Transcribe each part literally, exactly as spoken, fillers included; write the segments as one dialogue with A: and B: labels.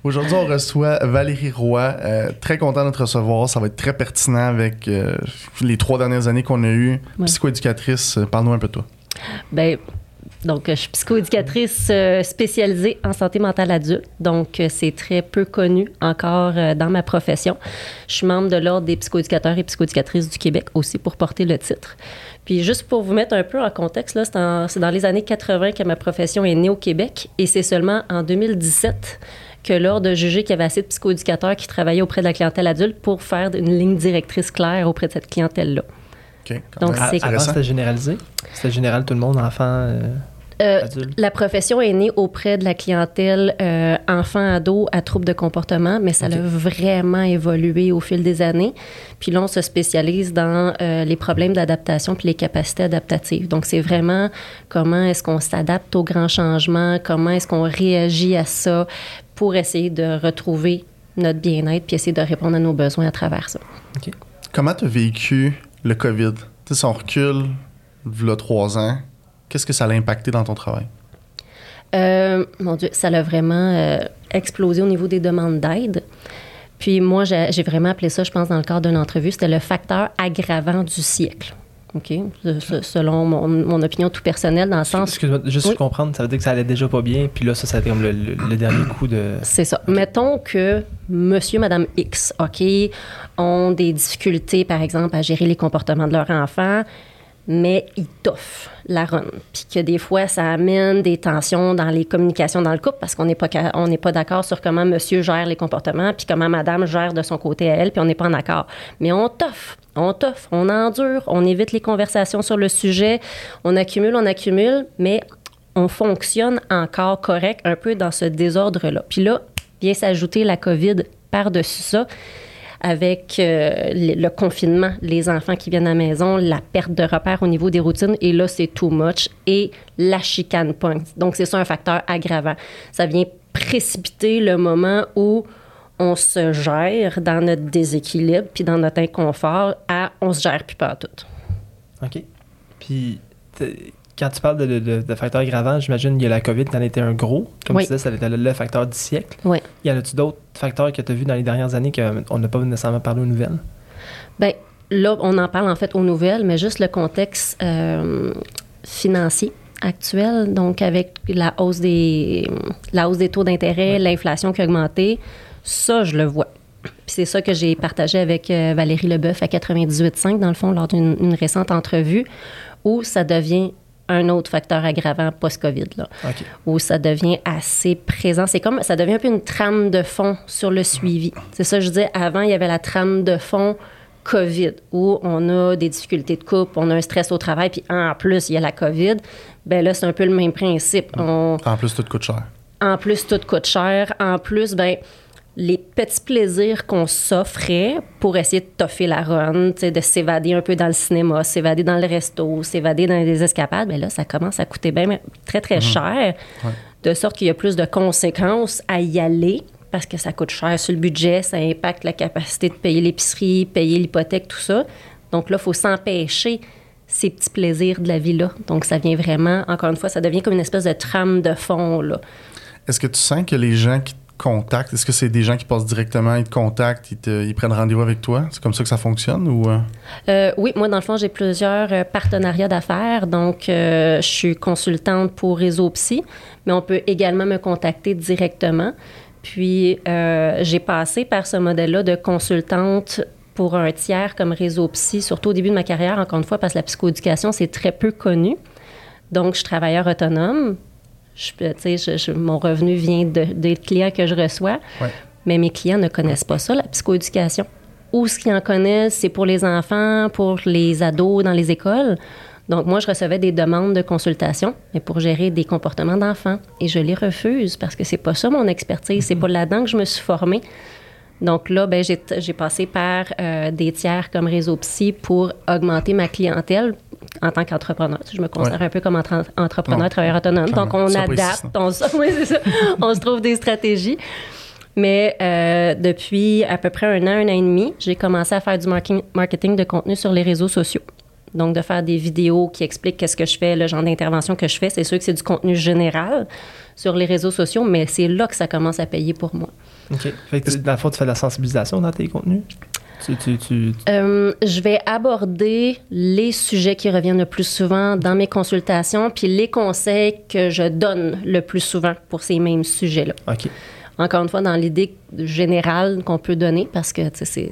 A: Aujourd'hui, on reçoit Valérie Roy. Euh, très content de te recevoir. Ça va être très pertinent avec euh, les trois dernières années qu'on a eues. Ouais. Psychoéducatrice, parle-nous un peu de toi.
B: Bien, donc, je suis psychoéducatrice euh, spécialisée en santé mentale adulte. Donc, euh, c'est très peu connu encore euh, dans ma profession. Je suis membre de l'Ordre des psychoéducateurs et psychoéducatrices du Québec aussi pour porter le titre. Puis, juste pour vous mettre un peu en contexte, là, c'est, en, c'est dans les années quatre-vingts que ma profession est née au Québec et c'est seulement en deux mille dix-sept que l'Ordre a jugé qu'il y avait assez de psychoéducateurs qui travaillaient auprès de la clientèle adulte pour faire une ligne directrice claire auprès de cette clientèle-là.
A: OK.
B: Donc,
C: à,
B: c'est...
C: Avant, c'était généralisé? C'était général tout le monde, enfants, euh,
B: euh,
C: adultes?
B: La profession est née auprès de la clientèle euh, enfants-ados à troubles de comportement, mais ça okay. a vraiment évolué au fil des années. Puis là, on se spécialise dans euh, les problèmes d'adaptation puis les capacités adaptatives. Donc, c'est vraiment comment est-ce qu'on s'adapte aux grands changements, comment est-ce qu'on réagit à ça pour essayer de retrouver notre bien-être puis essayer de répondre à nos besoins à travers ça.
A: Okay. Comment tu as vécu le COVID? Tu sais, si on recule, il y a trois ans, qu'est-ce que ça a impacté dans ton travail?
B: Euh, mon Dieu, ça l'a vraiment euh, explosé au niveau des demandes d'aide. Puis moi, j'ai, j'ai vraiment appelé ça, je pense, dans le cadre d'une entrevue, c'était le facteur aggravant du siècle. OK? Selon mon, mon opinion tout personnelle, dans le sens...
C: Excuse-moi, juste oui. comprendre, ça veut dire que ça allait déjà pas bien, puis là, ça, ça a été comme le, le, le dernier coup de...
B: C'est ça. Okay. Mettons que monsieur, madame X, OK, ont des difficultés, par exemple, à gérer les comportements de leur enfant, mais ils toffent la run. Puis que des fois, ça amène des tensions dans les communications dans le couple parce qu'on n'est pas, on n'est pas d'accord sur comment monsieur gère les comportements puis comment madame gère de son côté à elle, puis on n'est pas en accord. Mais on toffe, on toffe, on endure, on évite les conversations sur le sujet, on accumule, on accumule, mais on fonctionne encore correct un peu dans ce désordre-là. Puis là, vient s'ajouter la COVID par-dessus ça, avec euh, le, le confinement, les enfants qui viennent à la maison, la perte de repères au niveau des routines, et là, c'est too much, et la chicane pointe. Donc, c'est ça un facteur aggravant. Ça vient précipiter le moment où on se gère dans notre déséquilibre puis dans notre inconfort à on se gère plus pas tout.
C: OK. Puis, quand tu parles de, de, de facteurs aggravants, j'imagine qu'il y a la COVID qui en était un gros. Comme
B: oui.
C: tu disais, ça était le, le facteur du siècle.
B: Oui.
C: Y en a-tu d'autres facteurs que tu as vus dans les dernières années qu'on n'a pas nécessairement parlé aux nouvelles?
B: Bien, là, on en parle en fait aux nouvelles, mais juste le contexte euh, financier actuel, donc avec la hausse des, la hausse des taux d'intérêt, oui. l'inflation qui a augmenté, ça, je le vois. Puis c'est ça que j'ai partagé avec euh, Valérie Leboeuf à quatre-vingt-dix-huit virgule cinq, dans le fond, lors d'une une récente entrevue, où ça devient un autre facteur aggravant post-COVID, là,
C: okay.
B: où ça devient assez présent. C'est comme, ça devient un peu une trame de fond sur le suivi. C'est ça, je disais, avant, il y avait la trame de fond COVID, où on a des difficultés de couple, on a un stress au travail, puis en plus, il y a la COVID. Bien là, c'est un peu le même principe. On,
A: en plus, tout coûte cher.
B: En plus, tout coûte cher. En plus, bien, les petits plaisirs qu'on s'offrait pour essayer de toffer la run, de s'évader un peu dans le cinéma, s'évader dans le resto, s'évader dans des escapades, bien là, ça commence à coûter bien très, très mmh. cher, ouais. de sorte qu'il y a plus de conséquences à y aller parce que ça coûte cher sur le budget, ça impacte la capacité de payer l'épicerie, payer l'hypothèque, tout ça. Donc là, il faut s'empêcher ces petits plaisirs de la vie-là. Donc, ça vient vraiment, encore une fois, ça devient comme une espèce de trame de fond, là.
A: Est-ce que tu sens que les gens qui contactent, est-ce que c'est des gens qui passent directement, ils te contactent, ils, te, ils prennent rendez-vous avec toi? C'est comme ça que ça fonctionne ou... Euh...
B: Euh, oui, moi, dans le fond, j'ai plusieurs euh, partenariats d'affaires. Donc, euh, je suis consultante pour Réseau Psy, mais on peut également me contacter directement. Puis, euh, j'ai passé par ce modèle-là de consultante pour un tiers comme Réseau Psy, surtout au début de ma carrière, encore une fois, parce que la psychoéducation, c'est très peu connu. Donc, je suis travailleur autonome. Je, je, je, mon revenu vient de, des clients que je reçois,
A: ouais.
B: mais mes clients ne connaissent pas ça, la psychoéducation. Ou ce qu'ils en connaissent, c'est pour les enfants, pour les ados dans les écoles. Donc, moi, je recevais des demandes de consultation, mais pour gérer des comportements d'enfants. Et je les refuse parce que c'est pas ça mon expertise, mm-hmm. c'est pas là-dedans que je me suis formée. Donc là, ben, j'ai, j'ai passé par euh, des tiers comme Réseau Psy pour augmenter ma clientèle en tant qu'entrepreneur. Je me considère ouais. un peu comme entre- entrepreneur, ouais. travailleur autonome. Donc, on ça adapte, on, oui, c'est ça. on se trouve des stratégies. Mais euh, depuis à peu près un an, un an et demi, j'ai commencé à faire du marketing, marketing de contenu sur les réseaux sociaux. Donc, de faire des vidéos qui expliquent qu'est-ce que je fais, le genre d'intervention que je fais. C'est sûr que c'est du contenu général sur les réseaux sociaux, mais c'est là que ça commence à payer pour moi.
C: OK. Fait que, dans le fond, tu fais de la sensibilisation dans tes contenus? Tu, tu, tu...
B: Euh, je vais aborder les sujets qui reviennent le plus souvent dans mes consultations, puis les conseils que je donne le plus souvent pour ces mêmes sujets-là.
C: OK.
B: Encore une fois, dans l'idée générale qu'on peut donner, parce que, tu sais, c'est...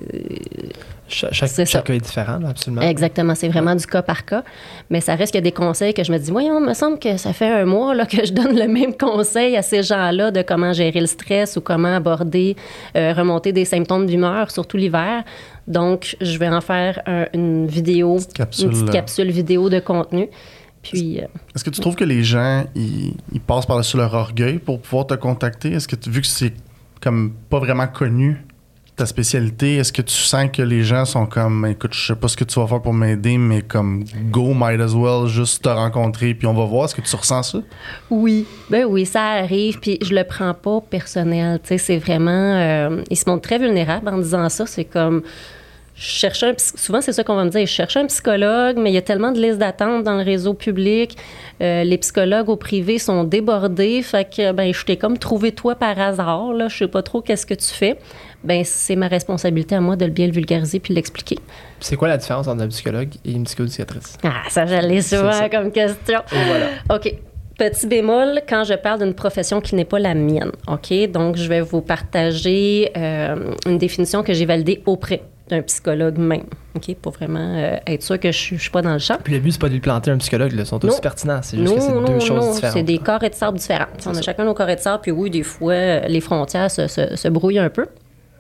C: Cha- chaque
B: c'est
C: chaque
B: ça.
C: cas est différent, là, absolument.
B: Exactement, c'est vraiment du cas par cas. Mais ça reste qu'il y a des conseils que je me dis, voyons, il me semble que ça fait un mois là, que je donne le même conseil à ces gens-là de comment gérer le stress ou comment aborder, euh, remonter des symptômes d'humeur, surtout l'hiver. Donc, je vais en faire un- une vidéo,
A: Petite capsule,
B: une petite
A: euh.
B: capsule vidéo de contenu. Puis, euh,
A: Est-ce que tu trouves que les gens, ils, ils passent par-dessus leur orgueil pour pouvoir te contacter? Est-ce que, tu, vu que c'est comme pas vraiment connu, ta spécialité, est-ce que tu sens que les gens sont comme, écoute, je sais pas ce que tu vas faire pour m'aider, mais comme, go, might as well, juste te rencontrer, puis on va voir. Est-ce que tu ressens ça?
B: oui, ben oui, ça arrive, puis je le prends pas personnel. Tu sais, c'est vraiment... Euh, ils se montrent très vulnérables en disant ça. C'est comme... Je cherche un, psy- souvent, c'est ça qu'on va me dire. Je cherche un psychologue, mais il y a tellement de listes d'attente dans le réseau public. Euh, les psychologues au privé sont débordés. Fait que, ben, je t'ai comme trouvé toi par hasard. Là. Je sais pas trop qu'est-ce que tu fais. Ben, c'est ma responsabilité à moi de le bien le vulgariser puis l'expliquer.
C: C'est quoi la différence entre un psychologue et une psychoéducatrice?
B: Ah, ça, j'allais souvent
C: C'est ça.
B: comme question.
C: Et voilà.
B: OK. Petit bémol, quand je parle d'une profession qui n'est pas la mienne, OK? Donc, je vais vous partager euh, une définition que j'ai validée auprès d'un psychologue même, OK? Pour vraiment euh, être sûr que je ne suis pas dans le champ.
C: Puis le but, c'est pas de lui planter un psychologue, là. Ils sont tous
B: Non.
C: pertinents. C'est juste
B: Non,
C: que c'est
B: non,
C: deux choses
B: non,
C: différentes.
B: c'est des carrés de sable différents. On a chacun nos carrés de sable, puis oui, des fois, euh, les frontières se, se, se brouillent un peu.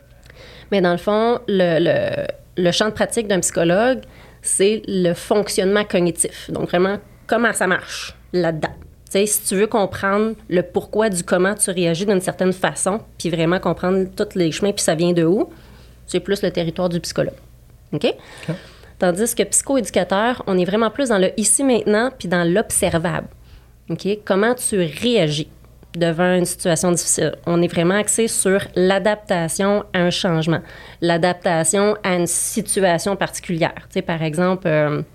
B: Mais dans le fond, le, le, le champ de pratique d'un psychologue, c'est le fonctionnement cognitif. Donc, vraiment, comment ça marche là-dedans. Tu sais, si tu veux comprendre le pourquoi du comment tu réagis d'une certaine façon, puis vraiment comprendre tous les chemins, puis ça vient de où, c'est plus le territoire du psychologue. OK?
A: OK.
B: Tandis que psychoéducateur, on est vraiment plus dans le ici-maintenant, puis dans l'observable. OK? Comment tu réagis devant une situation difficile. On est vraiment axé sur l'adaptation à un changement, l'adaptation à une situation particulière. Tu sais, par exemple, euh,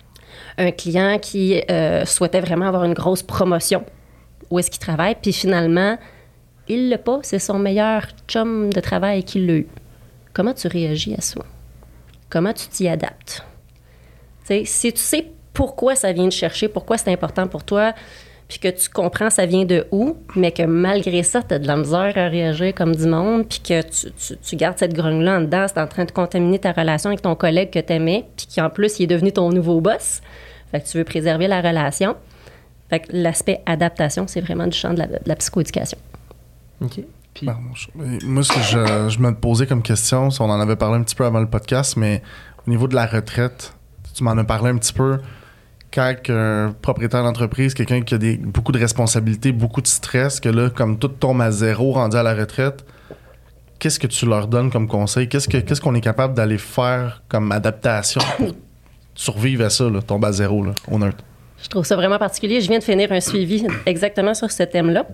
B: un client qui euh, souhaitait vraiment avoir une grosse promotion, où est-ce qu'il travaille, puis finalement, il l'a pas, c'est son meilleur chum de travail qui l'a eu. Comment tu réagis à ça? Comment tu t'y adaptes? Tu sais, si tu sais pourquoi ça vient te chercher, pourquoi c'est important pour toi, puis que tu comprends ça vient de où, mais que malgré ça, tu as de la misère à réagir comme du monde, puis que tu, tu, tu gardes cette grogne-là en dedans, c'est en train de contaminer ta relation avec ton collègue que tu aimais, puis qui en plus, il est devenu ton nouveau boss. Fait que tu veux préserver la relation. Fait que l'aspect adaptation, c'est vraiment du champ de la, de la psychoéducation.
C: OK. Puis,
A: Ben, je- moi, ce que je, je me posais comme question, on en avait parlé un petit peu avant le podcast, mais au niveau de la retraite, tu m'en as parlé un petit peu. Quand un propriétaire d'entreprise, quelqu'un qui a des, beaucoup de responsabilités, beaucoup de stress, que là, comme tout tombe à zéro rendu à la retraite, qu'est-ce que tu leur donnes comme conseil? Qu'est-ce, que, qu'est-ce qu'on est capable d'aller faire comme adaptation pour survivre à ça, là, tomber à zéro, là, au neutre?
B: Je trouve ça vraiment particulier. Je viens de finir un suivi exactement sur ce thème-là.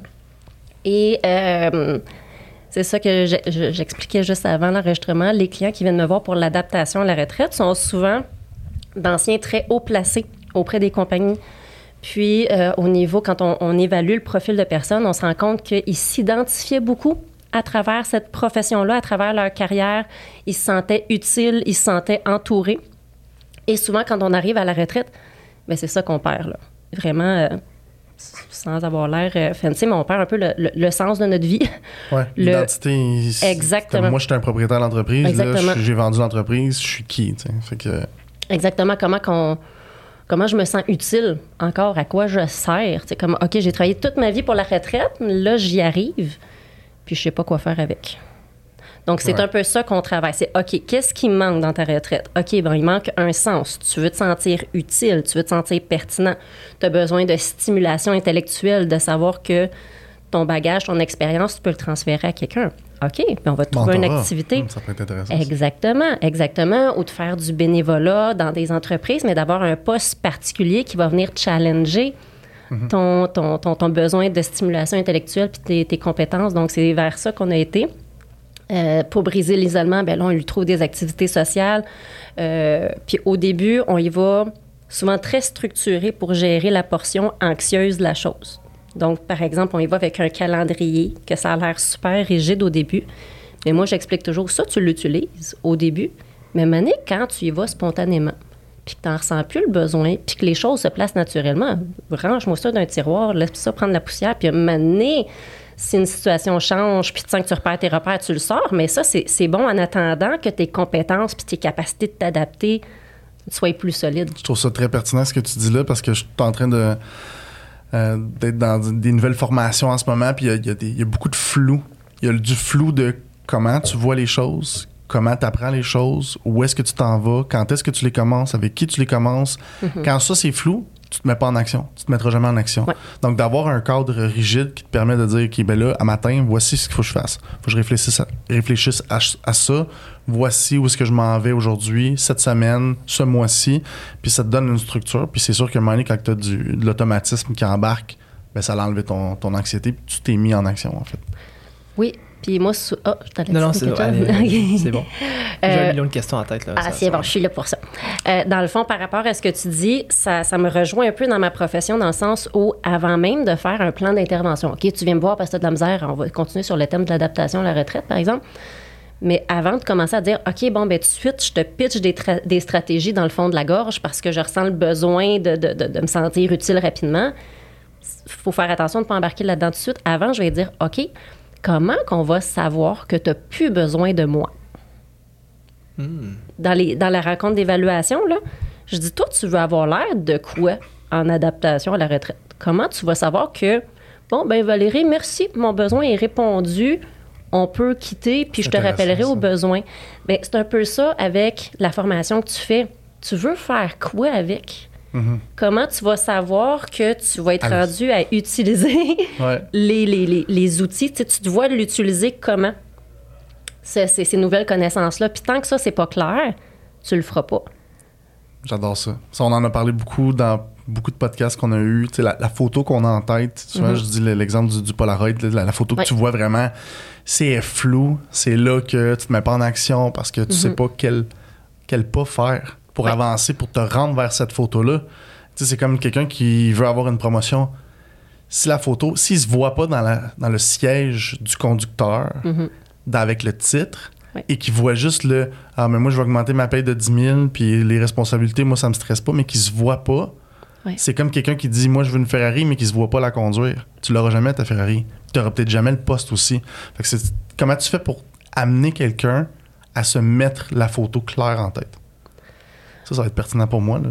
B: Et euh, c'est ça que je- je- j'expliquais juste avant l'enregistrement. Les clients qui viennent me voir pour l'adaptation à la retraite sont souvent d'anciens très haut placés auprès des compagnies. Puis, euh, au niveau, quand on, on évalue le profil de personnes, on se rend compte qu'ils s'identifiaient beaucoup à travers cette profession-là, à travers leur carrière. Ils se sentaient utiles, ils se sentaient entourés. Et souvent, quand on arrive à la retraite, bien, c'est ça qu'on perd, là. Vraiment, euh, sans avoir l'air euh, fancy, mais on perd un peu le, le- le sens de notre vie.
A: Ouais,
B: Le-
A: l'identité. c'est-
B: Exactement.
A: comme moi, j'étais un propriétaire d'entreprise. Là,
B: Exactement.
A: je- j'ai vendu l'entreprise. Je suis qui? tu sais? Fait que,
B: Exactement, comment qu'on... Comment je me sens utile encore, à quoi je sers. C'est comme, OK, j'ai travaillé toute ma vie pour la retraite, là, j'y arrive, puis je sais pas quoi faire avec. Donc, c'est
A: Ouais.
B: un peu ça qu'on travaille. C'est, OK, qu'est-ce qui manque dans ta retraite? OK, ben il manque un sens. Tu veux te sentir utile, tu veux te sentir pertinent. Tu as besoin de stimulation intellectuelle, de savoir que ton bagage, ton expérience, tu peux le transférer à quelqu'un. OK, puis on va te trouver une
A: mentorat.
B: activité.
A: Hum, ça peut être intéressant. ça.
B: Exactement, exactement. Ou de faire du bénévolat dans des entreprises, mais d'avoir un poste particulier qui va venir challenger ton, ton, ton, ton besoin de stimulation intellectuelle puis tes, tes compétences. Donc, c'est vers ça qu'on a été. Euh, pour briser l'isolement, ben là, on lui trouve des activités sociales. Euh, puis au début, on y va souvent très structuré pour gérer la portion anxieuse de la chose. Donc, par exemple, on y va avec un calendrier, que ça a l'air super rigide au début. Mais moi, j'explique toujours, ça, tu l'utilises au début. Mais Mané, quand tu y vas spontanément, puis que tu n'en ressens plus le besoin, puis que les choses se placent naturellement, range-moi ça d'un tiroir, laisse ça prendre la poussière, puis Mané, si une situation change, puis tu sens que tu repères tes repères, tu le sors. Mais ça, c'est, c'est bon en attendant que tes compétences puis tes capacités de t'adapter soient plus solides.
A: Je trouve ça très pertinent ce que tu dis là, parce que je suis en train de... Euh, d'être dans des nouvelles formations en ce moment, puis il y, y, y a beaucoup de flou. Il y a du flou de comment tu vois les choses, comment tu apprends les choses, où est-ce que tu t'en vas, quand est-ce que tu les commences, avec qui tu les commences. Mm-hmm. Quand ça, c'est flou, tu te mets pas en action. Tu te mettras jamais en action. Ouais. Donc, d'avoir un cadre rigide qui te permet de dire, OK, ben là, à matin, voici ce qu'il faut que je fasse. Faut que je réfléchisse à, réfléchisse à, à ça. Voici où est-ce que je m'en vais aujourd'hui, cette semaine, ce mois-ci. Puis ça te donne une structure. Puis c'est sûr qu'à un moment donné, quand tu as du, de l'automatisme qui embarque, ben ça a enlevé ton, ton anxiété. Puis tu t'es mis en action, en fait.
B: Oui. Puis moi, sou... oh, je t'allais
C: Non, non, c'est, allez, c'est bon. J'ai
B: euh,
C: un million de questions en tête. Là,
B: ah,
C: ça,
B: c'est
C: ça,
B: bon,
C: ça.
B: je suis là pour ça. Euh, dans le fond, par rapport à ce que tu dis, ça, ça me rejoint un peu dans ma profession, dans le sens où, avant même de faire un plan d'intervention, OK, tu viens me voir parce que tu as de la misère, on va continuer sur le thème de l'adaptation à la retraite, par exemple. Mais avant de commencer à dire, OK, bon, bien, tout de suite, je te pitch des, tra- des stratégies dans le fond de la gorge parce que je ressens le besoin de, de, de, de me sentir utile rapidement. Il faut faire attention de ne pas embarquer là-dedans tout de suite. Avant, je vais dire, OK, comment qu'on va savoir que tu n'as plus besoin de moi? Mm. Dans, les, dans la rencontre d'évaluation, là, je dis, toi, tu veux avoir l'air de quoi en adaptation à la retraite? Comment tu vas savoir que, bon, ben Valérie, merci, mon besoin est répondu, on peut quitter, puis je te rappellerai aux besoins. Bien, c'est un peu ça avec la formation que tu fais. Tu veux faire quoi avec? Mm-hmm. Comment tu vas savoir que tu vas être Allez. rendu à utiliser ouais. les, les, les, les outils? Tu sais, tu dois l'utiliser comment? C'est, c'est ces nouvelles connaissances-là. Puis tant que ça, c'est pas clair, tu le feras pas.
A: J'adore ça. Ça, on en a parlé beaucoup dans beaucoup de podcasts qu'on a eu. Tu sais, la, la photo qu'on a en tête, tu vois, mm-hmm. je dis l'exemple du, du Polaroid, la, la photo ouais. que tu vois vraiment, c'est flou. C'est là que tu te mets pas en action parce que tu mm-hmm. sais pas quel, quel pas faire pour ouais. avancer, pour te rendre vers cette photo-là. Tu sais, c'est comme quelqu'un qui veut avoir une promotion. Si la photo, s'il se voit pas dans, la, dans le siège du conducteur, mm-hmm. dans, avec le titre, ouais. et qu'il voit juste le « Ah, mais moi, je vais augmenter ma paye de dix mille, puis les responsabilités, moi, ça me stresse pas », mais qu'il se voit pas, ouais. c'est comme quelqu'un qui dit « Moi, je veux une Ferrari », mais qui se voit pas la conduire. Tu l'auras jamais, ta Ferrari. Tu n'auras peut-être jamais le poste aussi. Fait que c'est, comment tu fais pour amener quelqu'un à se mettre la photo claire en tête? Ça, ça va être pertinent pour moi. Là.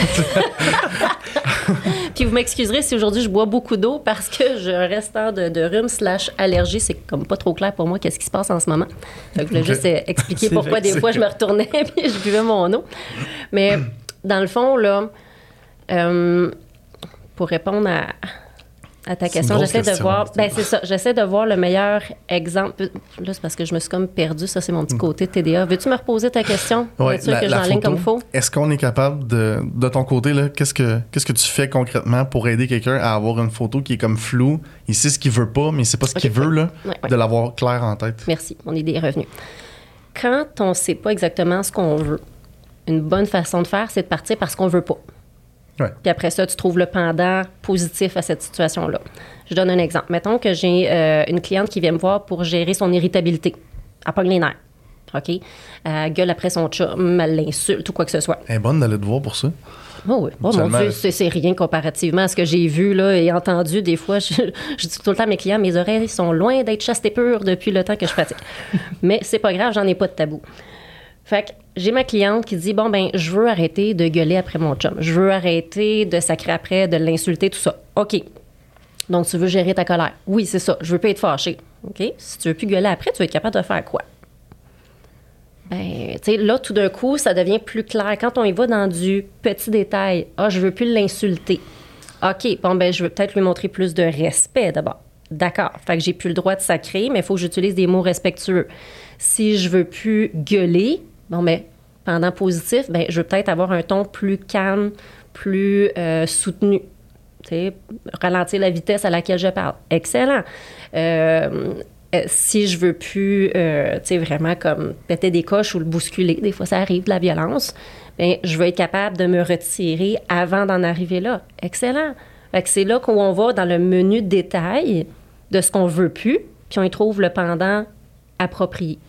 B: Puis vous m'excuserez si aujourd'hui je bois beaucoup d'eau parce que j'ai un restant de, de rhume slash allergie. C'est comme pas trop clair pour moi qu'est-ce qui se passe en ce moment. Donc, je voulais okay. juste expliquer pourquoi des fois je me retournais puis je buvais mon eau. Mais dans le fond, là, euh, pour répondre à... à ta question, j'essaie question, de voir... Ben c'est ça, j'essaie de voir le meilleur exemple. Là, c'est parce que je me suis comme perdue. Ça, c'est mon petit côté T D A. Veux-tu me reposer ta question?
A: Oui,
B: Veux-tu que j'enligne comme il faut?
A: Est-ce qu'on est capable de... De ton côté, là, qu'est-ce que, qu'est-ce que tu fais concrètement pour aider quelqu'un à avoir une photo qui est comme floue? Il sait ce qu'il veut pas, mais il sait pas ce okay, qu'il veut, là, ouais, ouais. de l'avoir clair en tête.
B: Merci. Mon idée est revenue. Quand on sait pas exactement ce qu'on veut, une bonne façon de faire, c'est de partir parce qu'on veut pas. Ouais. Puis après ça, tu trouves le pendant positif à cette situation-là. Je donne un exemple. Mettons que j'ai euh, une cliente qui vient me voir pour gérer son irritabilité. Elle pogne les nerfs. OK? Elle gueule après son chum, elle l'insulte ou quoi que ce soit.
A: Elle est bonne d'aller te voir pour ça.
B: Oh oui. Oh mon Dieu, c'est, c'est rien comparativement à ce que j'ai vu là, et entendu. Des fois, je, je dis tout le temps à mes clients, mes oreilles sont loin d'être chastes et pures depuis le temps que je pratique. Mais c'est pas grave, j'en ai pas de tabou. Fait que j'ai ma cliente qui dit, bon, ben je veux arrêter de gueuler après mon chum. Je veux arrêter de sacrer après, de l'insulter, tout ça. OK. Donc, tu veux gérer ta colère. Oui, c'est ça. Je veux pas être fâchée. OK. Si tu veux plus gueuler après, tu vas être capable de faire quoi? Ben, tu sais, là, tout d'un coup, ça devient plus clair. Quand on y va dans du petit détail, ah, je veux plus l'insulter. OK. Bon, ben je veux peut-être lui montrer plus de respect d'abord. D'accord. Fait que j'ai plus le droit de sacrer, mais il faut que j'utilise des mots respectueux. Si je veux plus gueuler, bon, ben, pendant positif, ben, je veux peut-être avoir un ton plus calme, plus euh, soutenu. Tu sais, ralentir la vitesse à laquelle je parle. Excellent. Euh, euh, si je veux plus, euh, tu sais, vraiment comme péter des coches ou le bousculer, des fois ça arrive, de la violence, bien, je veux être capable de me retirer avant d'en arriver là. Excellent. Fait que c'est là qu'on va dans le menu de détail de ce qu'on veut plus, puis on y trouve le pendant approprié.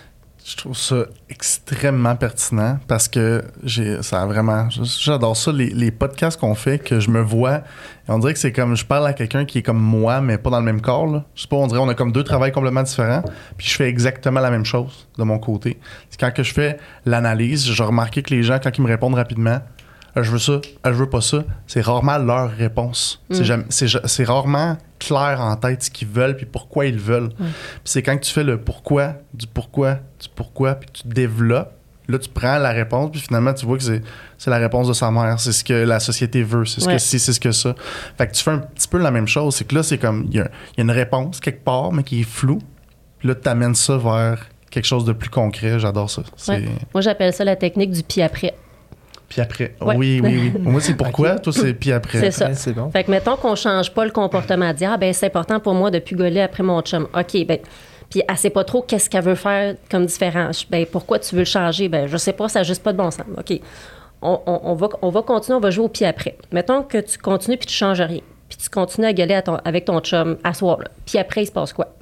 A: Je trouve ça extrêmement pertinent parce que j'ai ça a vraiment j'adore ça les, les podcasts qu'on fait que je me vois et on dirait que c'est comme je parle à quelqu'un qui est comme moi mais pas dans le même corps là. Je sais pas, on dirait on a comme deux travails complètement différents puis je fais exactement la même chose de mon côté. C'est quand que je fais l'analyse, j'ai remarqué que les gens quand ils me répondent rapidement ah, je veux ça, ah, je veux pas ça, c'est rarement leur réponse. Mm. C'est, jamais, c'est, c'est rarement clair en tête ce qu'ils veulent puis pourquoi ils le veulent. Mm. Puis c'est quand tu fais le pourquoi, du pourquoi, du pourquoi, puis tu développes, là tu prends la réponse puis finalement tu vois que c'est, c'est la réponse de sa mère, c'est ce que la société veut, c'est ce ouais. que c'est, c'est ce que ça. Fait que tu fais un petit peu la même chose, c'est que là c'est comme, il y, y a une réponse quelque part mais qui est floue, puis là tu amènes ça vers quelque chose de plus concret, j'adore ça. C'est...
B: Ouais. Moi j'appelle ça la technique du puis après.
A: Puis après.
B: Ouais.
A: Oui, oui, oui. Moi, c'est pourquoi. Okay. Toi, c'est puis après.
B: C'est ça.
C: Ouais, c'est bon.
B: Fait que mettons qu'on change pas le comportement, à dire, ah, ben c'est important pour moi de plus gauler après mon chum. OK, ben puis elle sait pas trop qu'est-ce qu'elle veut faire comme différence. Ben pourquoi tu veux le changer? Ben je sais pas, ça n'a juste pas de bon sens. OK. On, on, on, va, on va continuer, on va jouer au puis après. Mettons que tu continues puis tu changes rien. Puis tu continues à gueuler à ton, avec ton chum à soir, là. Puis après, il se passe quoi?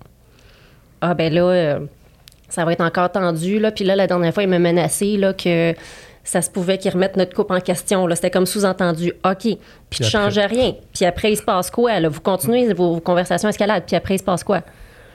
B: Ah, ben là, euh, ça va être encore tendu, là. Puis là, la dernière fois, il m'a menacé, là, que ça se pouvait qu'ils remettent notre couple en question. Là. C'était comme sous-entendu. OK. Puis, puis tu ne changes rien. Puis après, il se passe quoi? Là? Vous continuez vos, vos conversations escalades. Puis après, il se passe quoi?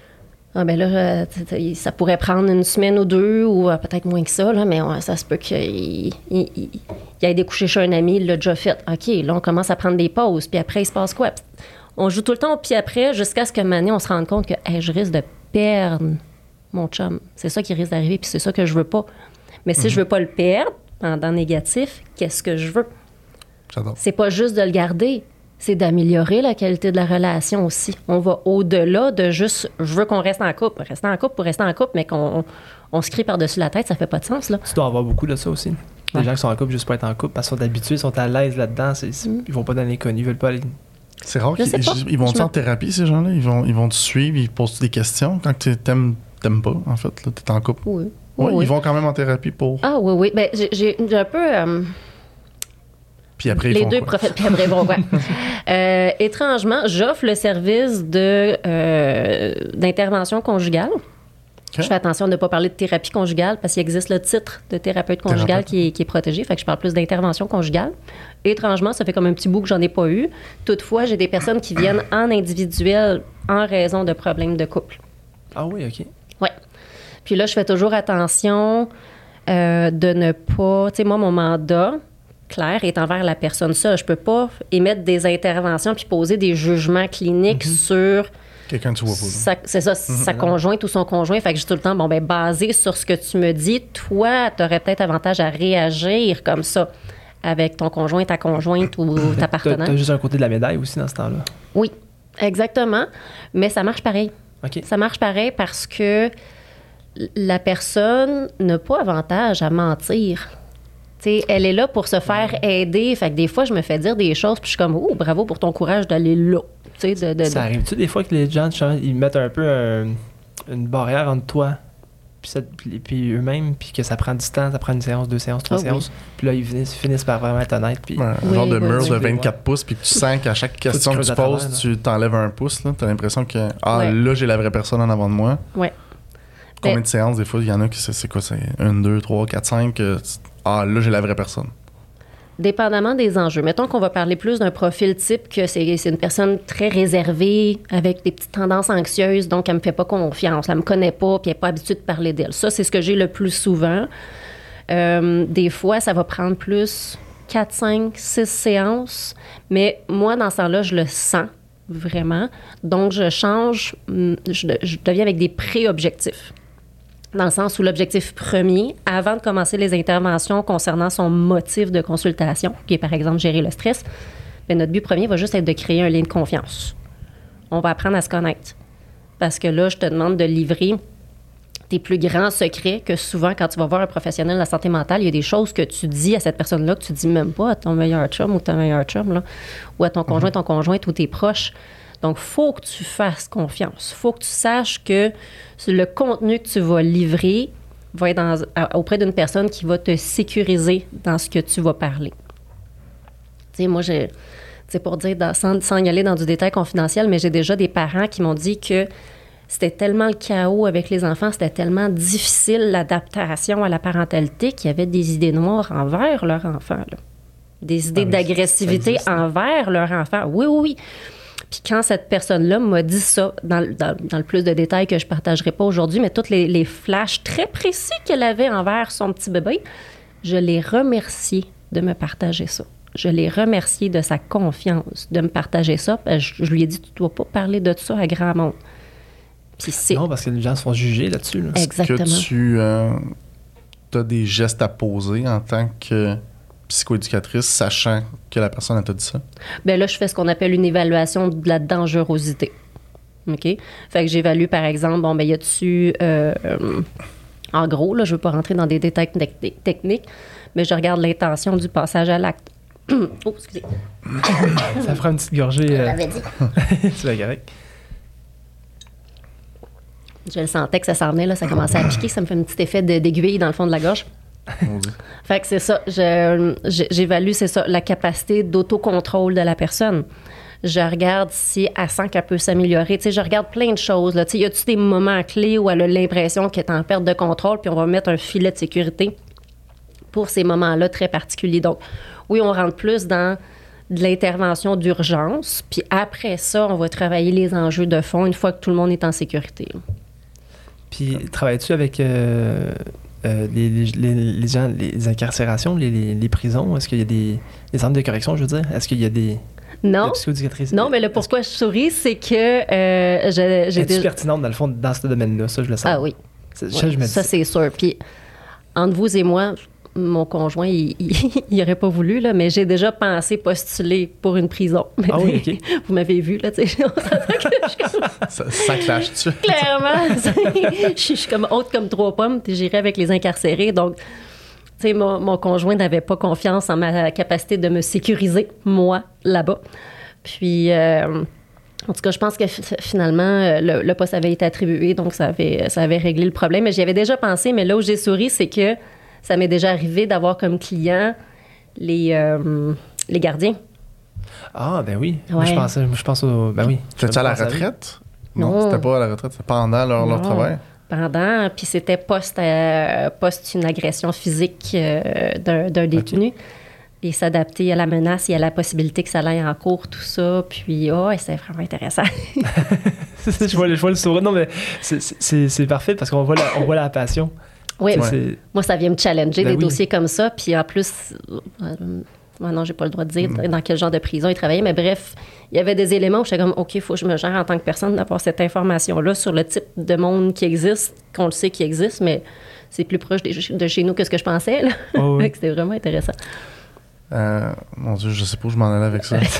B: Ah ben là, euh, ça pourrait prendre une semaine ou deux, ou euh, peut-être moins que ça, là, mais ouais, ça se peut qu'il il, il, il aille découcher chez un ami, il l'a déjà fait. OK, là, on commence à prendre des pauses. Puis après, il se passe quoi? On joue tout le temps au puis après, jusqu'à ce que maintenant, on se rende compte que hey, je risque de perdre mon chum. C'est ça qui risque d'arriver, puis c'est ça que je veux pas. Mais si mm-hmm. je veux pas le perdre, pendant négatif, qu'est-ce que je veux?
A: J'adore.
B: C'est pas juste de le garder, c'est d'améliorer la qualité de la relation aussi. On va au-delà de juste « je veux qu'on reste en couple ». Rester en couple pour rester en couple, mais qu'on on, on se crie par-dessus la tête, ça fait pas de sens, là.
C: Tu dois avoir beaucoup de ça aussi. Les ouais. gens qui sont en couple juste pour être en couple, parce qu'ils sont habitués, ils sont à l'aise là-dedans, c'est, c'est, mm. ils vont pas dans l'inconnu, ils veulent pas aller...
A: C'est rare qu'ils ils vont-tu en thérapie, ces gens-là? Ils vont, ils vont te suivre, ils posent des questions quand tu t'aimes, t'aimes pas, en fait, là, t'es en couple.
B: Oui.
A: Ouais,
B: oui.
A: Ils vont quand même en thérapie pour...
B: Ah oui, oui. Ben, j'ai, j'ai un peu... Euh...
A: Puis après, ils
B: Les
A: font
B: deux
A: quoi?
B: prophètes, puis après, ils vont quoi? euh, étrangement, j'offre le service de, euh, d'intervention conjugale. Okay. Je fais attention de ne pas parler de thérapie conjugale parce qu'il existe le titre de thérapeute conjugale qui est, qui est protégé. Fait que je parle plus d'intervention conjugale. Étrangement, ça fait comme un petit bout que j'en ai pas eu. Toutefois, j'ai des personnes qui viennent en individuel en raison de problèmes de couple.
C: Ah oui, OK.
B: Oui. Puis là, je fais toujours attention euh, de ne pas... Tu sais, moi, mon mandat, clair, est envers la personne seule. Je peux pas émettre des interventions puis poser des jugements cliniques mm-hmm. sur...
A: Quelqu'un que tu vois pas.
B: Sa, c'est ça, mm-hmm. sa conjointe ou son conjoint. Fait que j'ai tout le temps, bon, ben basé sur ce que tu me dis, toi, tu aurais peut-être avantage à réagir comme ça avec ton conjoint, ta conjointe ou ta partenaire.
C: Tu as juste un côté de la médaille aussi dans ce temps-là.
B: Oui, exactement. Mais ça marche pareil.
C: OK. Ça
B: marche pareil parce que la personne n'a pas avantage à mentir. T'sais, elle est là pour se faire aider. Fait que des fois, je me fais dire des choses, puis je suis comme, oh, bravo pour ton courage d'aller là. De, de, de...
C: Ça arrive-tu des fois que les gens, ils mettent un peu un, une barrière entre toi puis, ça, puis, puis eux-mêmes, puis que ça prend du temps, ça prend une séance, deux séances, trois oh, séances, oui. Puis là, ils finissent, finissent par vraiment être honnêtes. Puis...
A: Ouais, un
B: oui,
A: genre de
B: oui,
A: mur
B: oui.
A: de vingt-quatre pouces, puis que tu sens qu'à chaque question que tu poses, travers, tu t'enlèves un pouce. Tu as l'impression que, ah, ouais. là, j'ai la vraie personne en avant de moi.
B: Ouais.
A: Combien
B: Mais...
A: de séances, des fois, il y en a qui c'est, c'est quoi, c'est un, deux, trois, quatre, cinq, ah, là, j'ai la vraie personne.
B: Dépendamment des enjeux. Mettons qu'on va parler plus d'un profil type que c'est, c'est une personne très réservée, avec des petites tendances anxieuses, donc elle me fait pas confiance, elle me connaît pas, puis elle n'est pas habituée de parler d'elle. Ça, c'est ce que j'ai le plus souvent. Euh, des fois, ça va prendre plus quatre, cinq, six séances, mais moi, dans ce temps-là, je le sens vraiment. Donc, je change, je, je deviens avec des pré-objectifs. Dans le sens où l'objectif premier, avant de commencer les interventions concernant son motif de consultation, qui est par exemple gérer le stress, bien, notre but premier va juste être de créer un lien de confiance. On va apprendre à se connaître. Parce que là, je te demande de livrer tes plus grands secrets que souvent, quand tu vas voir un professionnel de la santé mentale, il y a des choses que tu dis à cette personne-là que tu dis même pas à ton meilleur chum ou ta meilleure chum, là, ou à ton conjoint, ton conjointe ou tes proches. Donc, il faut que tu fasses confiance. Il faut que tu saches que le contenu que tu vas livrer va être dans, à, auprès d'une personne qui va te sécuriser dans ce que tu vas parler. Tu sais, moi, j'ai, c'est pour dire, dans, sans, sans y aller dans du détail confidentiel, mais j'ai déjà des parents qui m'ont dit que c'était tellement le chaos avec les enfants, c'était tellement difficile l'adaptation à la parentalité qu'il y avait des idées noires envers leur enfant, là. Des idées ah, d'agressivité existe, envers leur enfant. Oui, oui, oui. Puis quand cette personne-là m'a dit ça, dans, dans, dans le plus de détails que je ne partagerai pas aujourd'hui, mais tous les, les flashs très précis qu'elle avait envers son petit bébé, je l'ai remercié de me partager ça. Je l'ai remercié de sa confiance, de me partager ça. Je, je lui ai dit, tu ne dois pas parler de ça à grand monde. Puis c'est...
C: Non, parce que les gens se font juger là-dessus. Là.
B: Exactement.
A: Est-ce que tu euh, as des gestes à poser en tant que psychoéducatrice, sachant que la personne t'a dit ça?
B: Bien là, je fais ce qu'on appelle une évaluation de la dangerosité. OK? Fait que j'évalue, par exemple, bon, bien, y a-tu... Euh, euh, en gros, là, je ne veux pas rentrer dans des détails te- techniques, mais je regarde l'intention du passage à l'acte. Oh, excusez.
C: Ça fera une petite gorgée. Euh...
B: Je l'avais dit.
C: Tu vas correct.
B: Je le sentais que ça s'en venait, là, ça commençait à piquer, ça me fait un petit effet de, d'aiguille dans le fond de la gorge. Fait que c'est ça, je, je, j'évalue, c'est ça, la capacité d'autocontrôle de la personne. Je regarde si elle sent qu'elle peut s'améliorer. Tu sais, je regarde plein de choses, là. Tu sais, y a-tu des moments clés où elle a l'impression qu'elle est en perte de contrôle, puis on va mettre un filet de sécurité pour ces moments-là très particuliers. Donc, oui, on rentre plus dans de l'intervention d'urgence, puis après ça, on va travailler les enjeux de fond une fois que tout le monde est en sécurité.
C: Puis, travailles-tu avec euh, euh, les, les, les, les gens, les incarcérations, les, les, les prisons? Est-ce qu'il y a des, des centres de correction, je veux dire? Est-ce qu'il y a des...
B: Non, non, mais le pourquoi je souris, c'est que euh, je, j'ai...
C: Es-tu pertinente, dans le fond, dans ce domaine-là? Ça, je le sens.
B: Ah oui.
C: C'est,
B: ouais,
C: je me
B: ça,
C: dis. C'est
B: sûr. Puis, entre vous et moi, mon conjoint, il n'aurait pas voulu, là, mais j'ai déjà pensé postuler pour une prison. Mais
C: ah oui, OK.
B: Vous m'avez vu, là, tu sais.
A: ça, ça clash-tu?
B: Clairement. Je suis comme haute comme trois pommes, puis j'irai avec les incarcérés. Donc, tu sais, mon, mon conjoint n'avait pas confiance en ma capacité de me sécuriser, moi, là-bas. Puis, euh, en tout cas, je pense que f- finalement, le, le poste avait été attribué, donc ça avait, ça avait réglé le problème. Mais j'y avais déjà pensé, mais là où j'ai souri, c'est que ça m'est déjà arrivé d'avoir comme client les, euh, les gardiens.
C: Ah, ben oui.
B: Ouais.
C: Moi, je pensais, moi, je pense au... Ben oui.
A: T'étais-tu à la retraite? Non,
B: Non,
A: c'était pas à la retraite, c'était pendant leur, leur travail?
B: Pendant, puis c'était post, euh, post une agression physique euh, d'un, d'un détenu. Okay. Et s'adapter à la menace et à la possibilité que ça aille en cours, tout ça. Puis, oh, c'est vraiment intéressant.
C: je, vois, je vois le sourire. Non, mais c'est, c'est, c'est parfait parce qu'on voit la, on voit la passion.
B: Oui,
C: ouais. c'est...
B: moi, ça vient me challenger,
C: ben
B: des
C: oui. dossiers
B: comme ça. Puis en plus, euh, non, j'ai pas le droit de dire mmh. dans quel genre de prison il travaillait, mais bref, il y avait des éléments où j'étais comme, OK, il faut que je me gère en tant que personne d'avoir cette information-là sur le type de monde qui existe, qu'on le sait qui existe, mais c'est plus proche de, de chez nous que ce que je pensais. Là. Oh, oui. C'était vraiment intéressant.
A: Euh, mon Dieu, je sais pas où je m'en allais avec ça.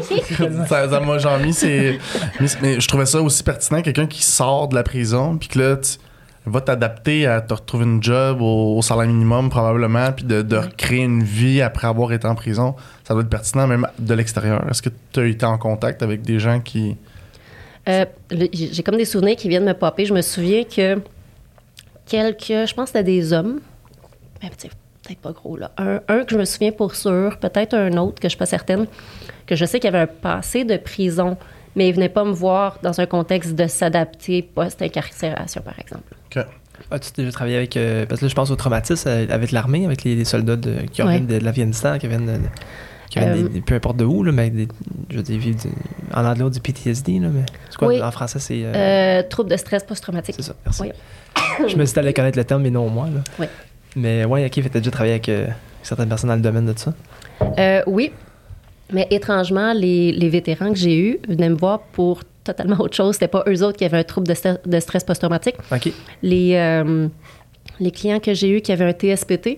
A: ça, ça m'a genre mis, c'est... Mais je trouvais ça aussi pertinent, quelqu'un qui sort de la prison, puis que là, tu va t'adapter à te retrouver une job au, au salaire minimum, probablement, puis de, de recréer une vie après avoir été en prison. Ça doit être pertinent, même de l'extérieur. Est-ce que tu as été en contact avec des gens qui...
B: Euh, le, j'ai comme des souvenirs qui viennent me popper. Je me souviens que quelques... Je pense que c'était des hommes. Mais peut-être pas gros, là. Un, un que je me souviens pour sûr, peut-être un autre que je suis pas certaine, que je sais qu'il y avait un passé de prison, mais il venait pas me voir dans un contexte de s'adapter post-incarcération, par exemple.
A: OK.
C: Ah, tu as déjà travaillé avec... Euh, parce que là, je pense au traumatisme avec l'armée, avec les, les soldats de, qui
B: ouais.
C: viennent de, de l'Afghanistan, qui viennent... De, qui viennent euh, des, des, peu importe de où, là, mais des, je veux dire, vivent du, en anglais, du P T S D, là, mais c'est quoi,
B: oui.
C: en français, c'est... Euh,
B: euh, trouble de stress post-traumatique.
C: C'est ça, merci.
B: Oui.
C: Je me suis dit allé connaître le terme, mais non moi, là.
B: Oui.
C: Mais ouais, OK, tu as déjà travaillé avec euh, certaines personnes dans le domaine de ça?
B: Euh, oui, mais étrangement, les, les vétérans que j'ai eus venaient me voir pour totalement autre chose. C'était pas eux autres qui avaient un trouble de, st- de stress post-traumatique.
C: OK.
B: Les, euh, les clients que j'ai eus qui avaient un T S P T,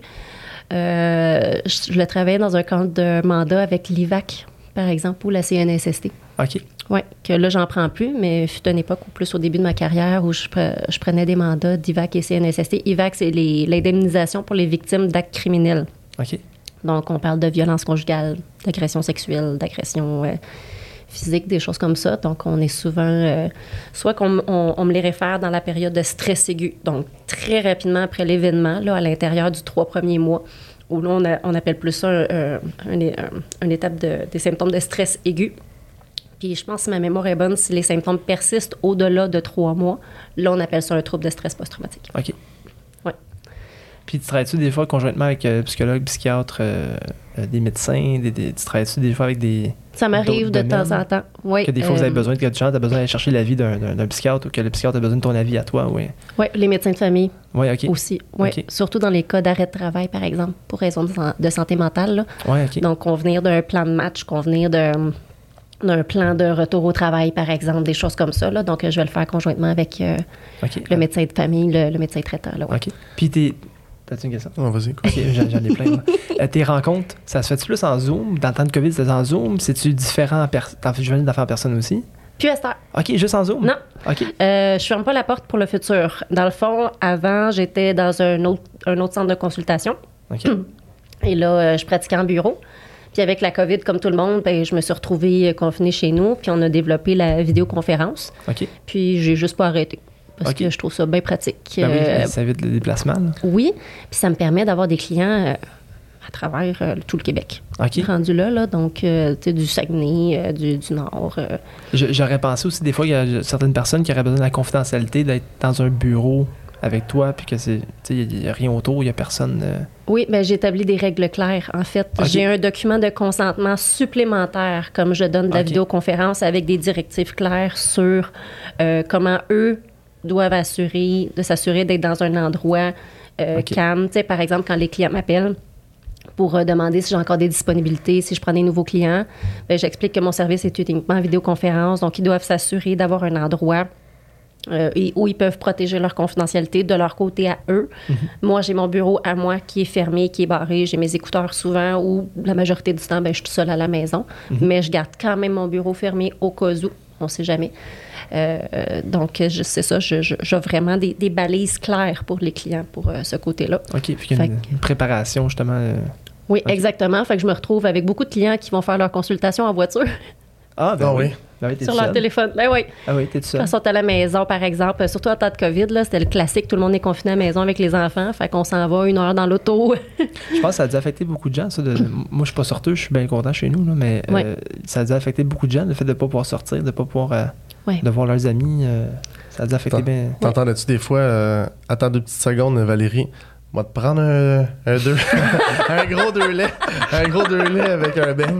B: euh, je, je le travaillais dans un cadre de mandat avec l'I V A C, par exemple, ou la C N S S T.
C: OK.
B: Oui, que là, j'en prends plus, mais fut une époque, ou plus au début de ma carrière, où je, pre- je prenais des mandats d'I V A C et C N S S T. I V A C, c'est les, l'indemnisation pour les victimes d'actes criminels.
C: OK.
B: Donc, on parle de violence conjugale, d'agression sexuelle, d'agression euh, physiques, des choses comme ça. Donc, on est souvent... Euh, soit qu'on on, on me les réfère dans la période de stress aigu, donc très rapidement après l'événement, là, à l'intérieur du trois premiers mois, où là, on, a, on appelle plus ça un, un, un, une étape de, des symptômes de stress aigu. Puis je pense, si ma mémoire est bonne, si les symptômes persistent au-delà de trois mois, là, on appelle ça un trouble de stress post-traumatique.
C: OK.
B: Oui.
C: Puis tu travailles-tu des fois conjointement avec euh, psychologues, psychiatres, euh, euh, des médecins, des, des, tu travailles-tu des fois avec des...
B: Ça m'arrive de temps en temps, oui.
C: Que des fois,
B: euh,
C: vous avez besoin, que tu as besoin d'aller chercher l'avis d'un, d'un, d'un psychiatre ou que le psychiatre a besoin de ton avis à toi, oui.
B: Oui, les médecins de famille
C: ouais, OK.
B: aussi, oui.
C: Okay.
B: Surtout dans les cas d'arrêt de travail, par exemple, pour raison de, de santé mentale, là.
C: Oui, OK.
B: Donc, convenir d'un plan de match, convenir de... d'un plan de retour au travail, par exemple, des choses comme ça. Là. Donc, je vais le faire conjointement avec euh,
C: okay.
B: le médecin de famille, le, le médecin traitant. Là, ouais.
C: OK. Puis, t'es... T'as-tu une question?
A: Oh, vas-y.
C: OK, j'en, j'en ai plein. euh, tes rencontres, ça se fait-tu plus en Zoom? Dans le temps de COVID, c'était en Zoom? C'est-tu différent en personne? Je venais d'en faire en personne aussi?
B: Puis à cette heure.
C: OK, juste en Zoom?
B: Non.
C: OK.
B: Euh, je ferme pas la porte pour le futur. Dans le fond, avant, j'étais dans un autre, un autre centre de consultation.
C: OK.
B: Et là, euh, je pratiquais en bureau. Puis avec la COVID, comme tout le monde, ben, je me suis retrouvée confinée chez nous. Puis on a développé la vidéoconférence.
C: OK.
B: Puis j'ai juste pas arrêté. Parce
C: okay.
B: que je trouve ça bien pratique.
C: Ben oui,
B: euh,
C: ça évite le déplacement. Là.
B: Oui, puis ça me permet d'avoir des clients euh, à travers euh, tout le Québec.
C: OK.
B: Rendu là, là donc, euh, tu sais, du Saguenay, euh, du, du Nord. Euh.
C: Je, j'aurais pensé aussi, des fois, il y a certaines personnes qui auraient besoin de la confidentialité, d'être dans un bureau avec toi, puis que c'est, tu sais, il n'y a rien autour, il n'y a personne. Euh...
B: Oui, bien, j'ai établi des règles claires. En fait, okay. J'ai un document de consentement supplémentaire, comme je donne de la okay. vidéoconférence, avec des directives claires sur euh, comment eux doivent assurer, de s'assurer d'être dans un endroit euh, okay. calme. Tu sais, par exemple, quand les clients m'appellent pour euh, demander si j'ai encore des disponibilités, si je prends des nouveaux clients, bien, j'explique que mon service est uniquement en vidéoconférence, donc ils doivent s'assurer d'avoir un endroit euh, où ils peuvent protéger leur confidentialité de leur côté à eux. Mm-hmm. Moi, j'ai mon bureau à moi qui est fermé, qui est barré. J'ai mes écouteurs souvent ou la majorité du temps, bien, je suis toute seule à la maison. Mm-hmm. Mais je garde quand même mon bureau fermé au cas où, on ne sait jamais. Euh, donc, je, c'est ça, je, je, j'ai vraiment des, des balises claires pour les clients pour euh, ce côté-là.
C: OK, puis il y a une, une préparation, justement. Euh...
B: Oui, okay. Exactement. Fait que je me retrouve avec beaucoup de clients qui vont faire leur consultation en voiture.
C: Ah, ben
A: oh,
C: oui.
A: oui.
C: Ben oui,
B: sur leur téléphone. Ben oui.
C: Ah oui, t'es tout seul.
B: Quand ils sont à la maison, par exemple, surtout en temps de COVID, là, c'était le classique, tout le monde est confiné à la maison avec les enfants, fait qu'on s'en va une heure dans l'auto.
C: Je pense que ça a dû affecter beaucoup de gens, ça. De... Moi, je suis pas sorteux, je suis bien content chez nous, là, mais euh, ouais. ça a dû affecter beaucoup de gens, le fait de ne pas pouvoir sortir, de ne pas pouvoir... Euh... Ouais. De voir leurs amis, euh, ça a dû affecter
A: T'en,
C: bien.
A: T'entendais-tu des fois, euh, attends deux petites secondes, Valérie, on va te prendre un, un deux, un gros deux laits, un gros deux laits avec un beigne?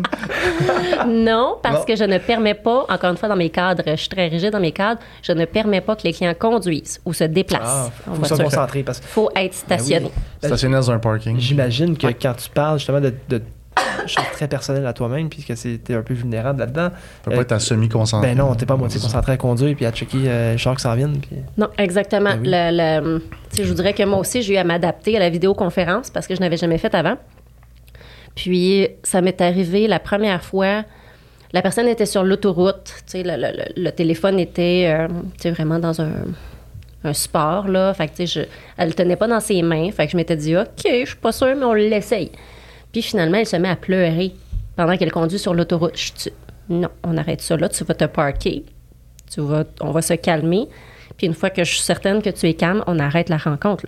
B: Non, parce
A: non.
B: que je ne permets pas, encore une fois, dans mes cadres, je suis très rigide dans mes cadres, je ne permets pas que les clients conduisent ou se déplacent.
C: Il faut se concentrer. Parce que...
B: faut être stationné.
C: Ben oui.
A: Stationné dans un parking.
C: J'imagine que
B: ouais.
C: quand tu parles justement de... de... chose très personnelle à toi-même, puisque t'es un peu vulnérable là-dedans.
A: Tu peux pas être à semi-concentré.
C: Ben non, t'es pas à moitié concentré à conduire puis à checker euh, les chars qui s'en viennent. Puis...
B: Non, exactement. Ben oui. le, le, je vous dirais que moi aussi, j'ai eu à m'adapter à la vidéoconférence parce que je n'avais jamais fait avant. Puis, ça m'est arrivé la première fois, la personne était sur l'autoroute, le, le, le téléphone était euh, vraiment dans un... un support, là. Fait que, tu sais, je, elle le tenait pas dans ses mains. Fait que je m'étais dit, OK, je suis pas sûre, mais on l'essaye. Puis finalement, elle se met à pleurer pendant qu'elle conduit sur l'autoroute. Je dis, non, on arrête ça là, tu vas te parker, tu vas, on va se calmer. Puis une fois que je suis certaine que tu es calme, on arrête la rencontre, là.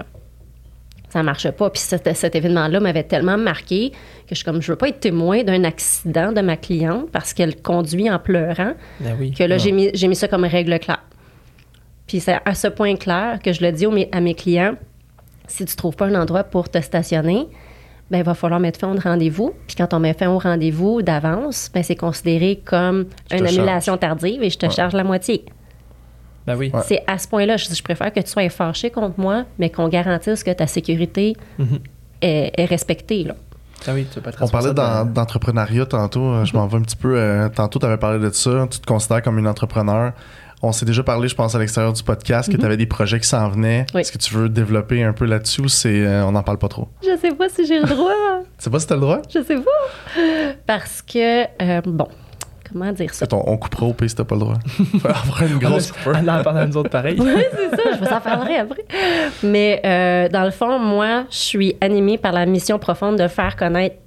B: Ça marche pas. Puis cet, cet événement-là m'avait tellement marqué que je suis comme, je veux pas être témoin d'un accident de ma cliente parce qu'elle conduit en pleurant,
C: ben oui,
B: que là,
C: non.
B: j'ai mis, j'ai mis ça comme règle claire. Puis c'est à ce point clair que je le dis aux, à mes clients, si tu trouves pas un endroit pour te stationner, ben il va falloir mettre fin au rendez-vous. Puis quand on met fin au rendez-vous d'avance, ben c'est considéré comme je une annulation charge. tardive et je te ouais. charge la moitié.
C: Ben oui.
B: Ouais. C'est à ce point-là, je, je préfère que tu sois fâché contre moi, mais qu'on garantisse que ta sécurité mm-hmm. est, est respectée, là.
C: Ah oui, tu peux pas être
A: On parlait dans, de... d'entrepreneuriat tantôt. Mm-hmm. Je m'en vais un petit peu. Euh, tantôt, tu avais parlé de ça. Tu te considères comme une entrepreneur. On s'est déjà parlé, je pense, à l'extérieur du podcast, que mm-hmm. tu avais des projets qui s'en venaient. Oui. Est-ce que tu veux développer un peu là-dessus ou c'est, euh, on n'en parle pas trop?
B: Je sais pas si j'ai le droit.
A: Tu sais pas si tu as le droit?
B: Je sais pas. Parce que, euh, bon, comment dire ça?
A: On, on coupera au pays si t'as pas le droit. Il faut avoir une grosse
C: coupure. On en parle à nous autres pareil.
B: Oui, c'est ça. Je vous en parlerai après. Mais euh, dans le fond, moi, je suis animée par la mission profonde de faire connaître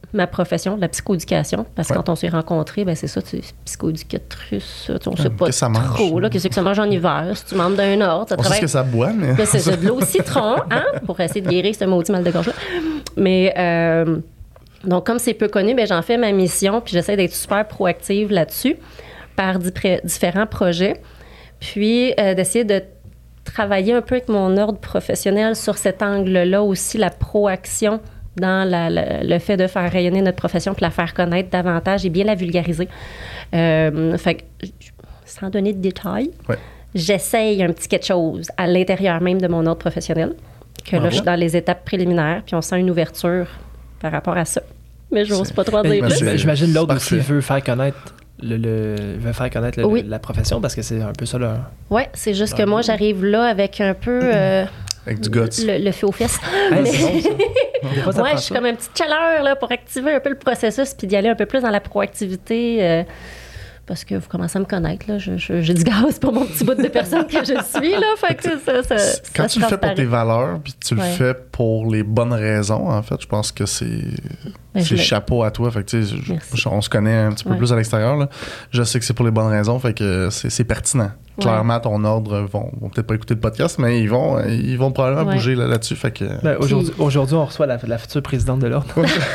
B: ma profession, la psychoéducation, parce que
A: Ouais.
B: quand on s'est rencontrés, ben c'est ça, tu es psychoéducatrice, tu- on sait
A: Ouais,
B: pas
A: qu'est-ce que ça mange?
B: trop, là, qu'est-ce que ça mange en hiver, si tu membres d'un ordre, ça
A: On sait ce
B: travaille...
A: que ça boit, mais.
B: Là, c'est ça, de l'eau au citron, hein, pour essayer de guérir ce maudit mal de gorge-là. Mais, euh, donc, comme c'est peu connu, ben, j'en fais ma mission, puis j'essaie d'être super proactive là-dessus par di- pré- différents projets, puis euh, d'essayer de travailler un peu avec mon ordre professionnel sur cet angle-là aussi, la proaction dans la- la- le fait de faire rayonner notre profession puis la faire connaître davantage et bien la vulgariser. Euh, fait que, sans donner de détails,
A: Ouais.
B: j'essaye un petit quelque chose à l'intérieur même de mon ordre professionnel, que là,
A: Bravo.
B: je suis dans les étapes préliminaires, puis on sent une ouverture par rapport à ça. Mais je n'ose
A: C'est-
B: pas trop en
C: Mais
B: dire
A: Ben,
B: plus.
A: c'est-
C: j'imagine l'autre aussi
A: parfait.
C: veut faire connaître le, le- veut faire connaître le-
B: Oui.
C: la profession parce que c'est un peu ça là.
B: Oui, c'est juste que moi, j'arrive là avec un peu euh,
A: Avec du guts.
B: le, le feu aux fesses.
C: Hey,
B: Mais-
C: c'est bon, ça. Des fois, ça
B: Ouais,
C: prend
B: je suis
C: ça.
B: comme une petite chaleur là, pour activer un peu le processus puis d'y aller un peu plus dans la proactivité. euh, parce que vous commencez à me connaître, là. Je- je- j'ai du gaz pour mon petit bout de personne que je suis, là. Fait que ça, ça, ça
A: Quand tu le fais pour
B: transparaît.
A: tes valeurs, puis tu le
B: Ouais.
A: fais pour les bonnes raisons, en fait, je pense que c'est
B: Ben, je
A: c'est
B: le-
A: chapeau à toi. Fait que, tu sais, je-
B: Merci.
A: je- on se connaît un petit peu
B: Ouais.
A: plus à l'extérieur. Là. Je sais que c'est pour les bonnes raisons, fait que c'est c'est pertinent.
B: Ouais.
A: Clairement, ton ordre vont, vont peut-être pas écouter le podcast, mais ils vont, ils vont probablement
B: Ouais.
A: bouger là- là-dessus. Fait que
C: Ben, aujourd'hui, aujourd'hui, on reçoit la, la future présidente de l'ordre.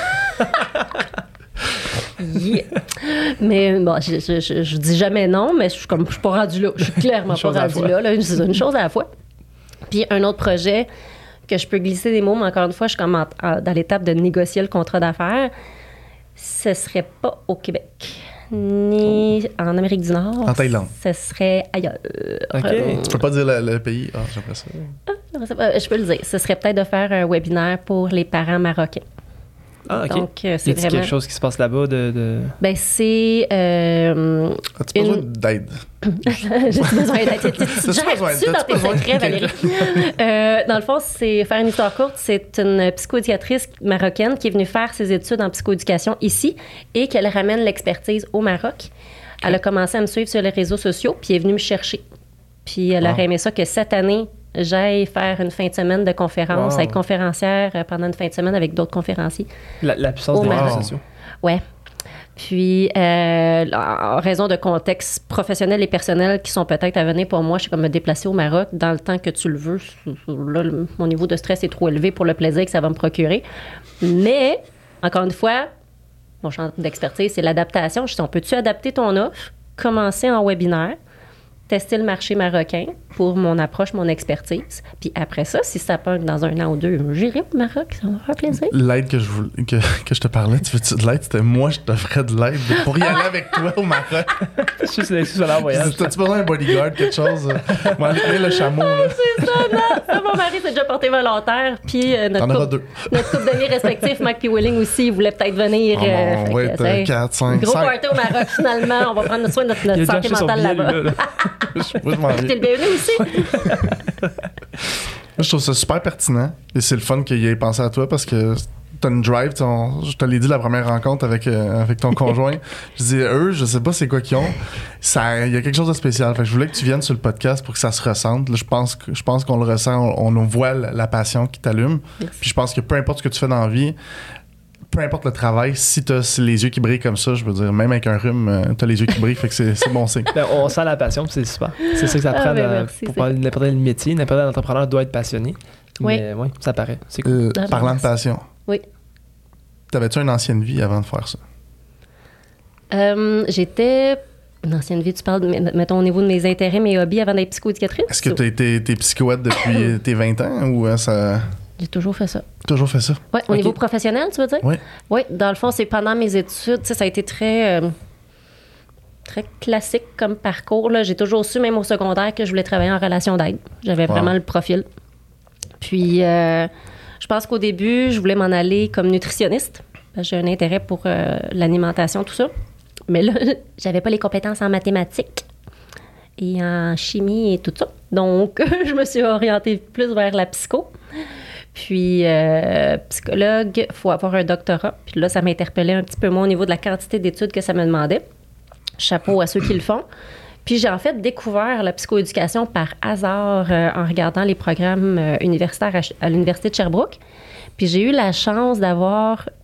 B: Yeah. Mais bon, je, je, je, je dis jamais non, mais je suis comme je suis pas rendue là. Je suis clairement
C: Une
B: pas
C: chose à la
B: rendue
C: fois.
B: là, là. C'est une chose à la fois. Puis un autre projet que je peux glisser des mots, mais encore une fois, je suis comme en- en- dans l'étape de négocier le contrat d'affaires. Ce serait pas au Québec, ni en Amérique du Nord.
A: En Thaïlande.
B: Ce serait ailleurs.
C: OK.
B: Euh,
A: tu peux pas dire le, le pays. Ah, j'aimerais ça.
B: Euh, Je peux le dire. Ce serait peut-être de faire un webinaire pour les parents marocains.
C: Ah, OK.
B: Donc, euh,
C: Y
B: c'est
C: a-t-il
B: vraiment...
C: quelque chose qui se passe là-bas de. de...
B: Ben, c'est... Euh...
A: As-tu besoin
B: Une-
A: d'aide?
B: J'ai besoin d'être... Tu
A: T'as-tu besoin-
B: gères-tu dans
A: t'as-tu
B: tes
A: besoin de
B: secrets, Valérie? Euh, dans le fond, c'est faire une histoire courte. C'est une psychoéducatrice marocaine qui est venue faire ses études en psychoéducation ici et qu'elle ramène l'expertise au Maroc. Elle a commencé à me suivre sur les réseaux sociaux puis elle est venue me chercher. Puis elle
A: Wow.
B: aurait aimé ça que cette année, j'aille faire une fin de semaine de conférence,
C: Wow.
B: être conférencière euh, pendant une fin de semaine avec d'autres conférenciers.
C: La, la puissance
B: Au
C: des
B: Maroc.
C: réseaux sociaux.
B: Ouais. Puis, euh, en raison de contextes professionnels et personnels qui sont peut-être à venir pour moi, je suis comme me déplacer au Maroc dans le temps que tu le veux. Là, le- mon niveau de stress est trop élevé pour le plaisir que ça va me procurer. Mais, encore une fois, mon champ d'expertise, c'est l'adaptation. Je dis, on peut-tu adapter ton offre, commencer en webinaire, tester le marché marocain pour mon approche, mon expertise. Puis après ça, si ça pogne dans un an ou deux, j'irai au Maroc, ça va me faire plaisir.
A: L'aide que je, voulais- que, que je te parlais, tu veux-tu de l'aide? C'était moi, je t'offrais de l'aide pour y aller avec toi au Maroc.
C: Je suis sur sur leur voyage.
A: T'as-tu besoin d'un bodyguard, quelque chose? Moi, aller le chameau, là.
B: C'est ça, non. Ça, mon mari s'est déjà porté volontaire. Puis euh, notre,
A: T'en auras
B: couple,
A: deux.
B: notre couple d'amis respectifs, Mike puis Willing aussi, il voulait peut-être venir.
A: Oh,
B: euh,
A: on
B: fait
A: va
B: que,
A: être
B: t'sais,
A: quatre, cinq,
B: Gros
A: cinq.
B: party au Maroc, finalement. On va prendre soin de notre,
C: Il a
B: notre
C: déjà
B: santé
C: acheté son
B: mentale
C: billet,
B: là-bas.
C: lui, là, là.
A: Moi, je m'en
B: T'es
A: vais.
B: le bienvenu aussi.
A: Je trouve ça super pertinent. Et c'est le fun qu'il y ait pensé à toi parce que t'as une drive. tu sais, on- je te l'ai dit la première rencontre avec, euh, avec ton conjoint. Je dis, eux, je sais pas c'est quoi qu'ils ont. Ça- Il y a quelque chose de spécial. Fait que je voulais que tu viennes sur le podcast pour que ça se ressente. Là, je pense que- je pense qu'on le ressent. On, on voit la, la passion qui t'allume.
B: Merci.
A: Puis je pense que peu importe ce que tu fais dans la vie, peu importe le travail, si t'as les yeux qui brillent comme ça, je veux dire, même avec un rhume, euh, t'as les yeux qui brillent. Fait que c'est c'est bon signe.
C: Ben, on sent la passion, puis c'est super. C'est ça que ça
B: Ah,
C: prend
B: ben
C: dans-
B: merci,
C: pour
B: c'est-
C: parler de n'importe quel métier. N'importe quel entrepreneur doit être passionné.
B: Oui.
C: Mais oui, ça paraît. C'est cool.
A: Euh,
B: Ah, ben,
A: parlant de
B: merci.
A: passion,
B: Oui.
A: t'avais-tu une ancienne vie avant de faire ça?
B: Euh, J'étais. Une ancienne vie, tu parles, de- mettons, au niveau de mes intérêts, mes hobbies avant d'être psychoéducatrice?
A: Est-ce que t'as été t'es psychoète depuis tes vingt ans ou euh, ça
B: J'ai toujours fait ça.
A: toujours fait ça?
B: Oui, au
C: Ok.
B: niveau professionnel, tu veux dire?
A: Oui.
B: Oui, dans le fond, c'est pendant mes études, tu sais, ça a été très, euh, très classique comme parcours. Là. J'ai toujours su, même au secondaire, que je voulais travailler en relation d'aide. J'avais
A: Wow.
B: vraiment le profil. Puis, euh, je pense qu'au début, je voulais m'en aller comme nutritionniste. Parce que j'ai un intérêt pour euh, l'alimentation, tout ça. Mais là, j'avais pas les compétences en mathématiques et en chimie et tout ça. Donc, je me suis orientée plus vers la psycho. Puis, euh, psychologue, il faut avoir un doctorat. Puis là, ça m'interpellait un petit peu moins au niveau de la quantité d'études que ça me demandait. Chapeau à ceux qui le font. Puis, j'ai en fait découvert la psychoéducation par hasard euh, en regardant les programmes euh, universitaires à, Ch- à l'Université de Sherbrooke. Puis, j'ai eu la chance d'avoir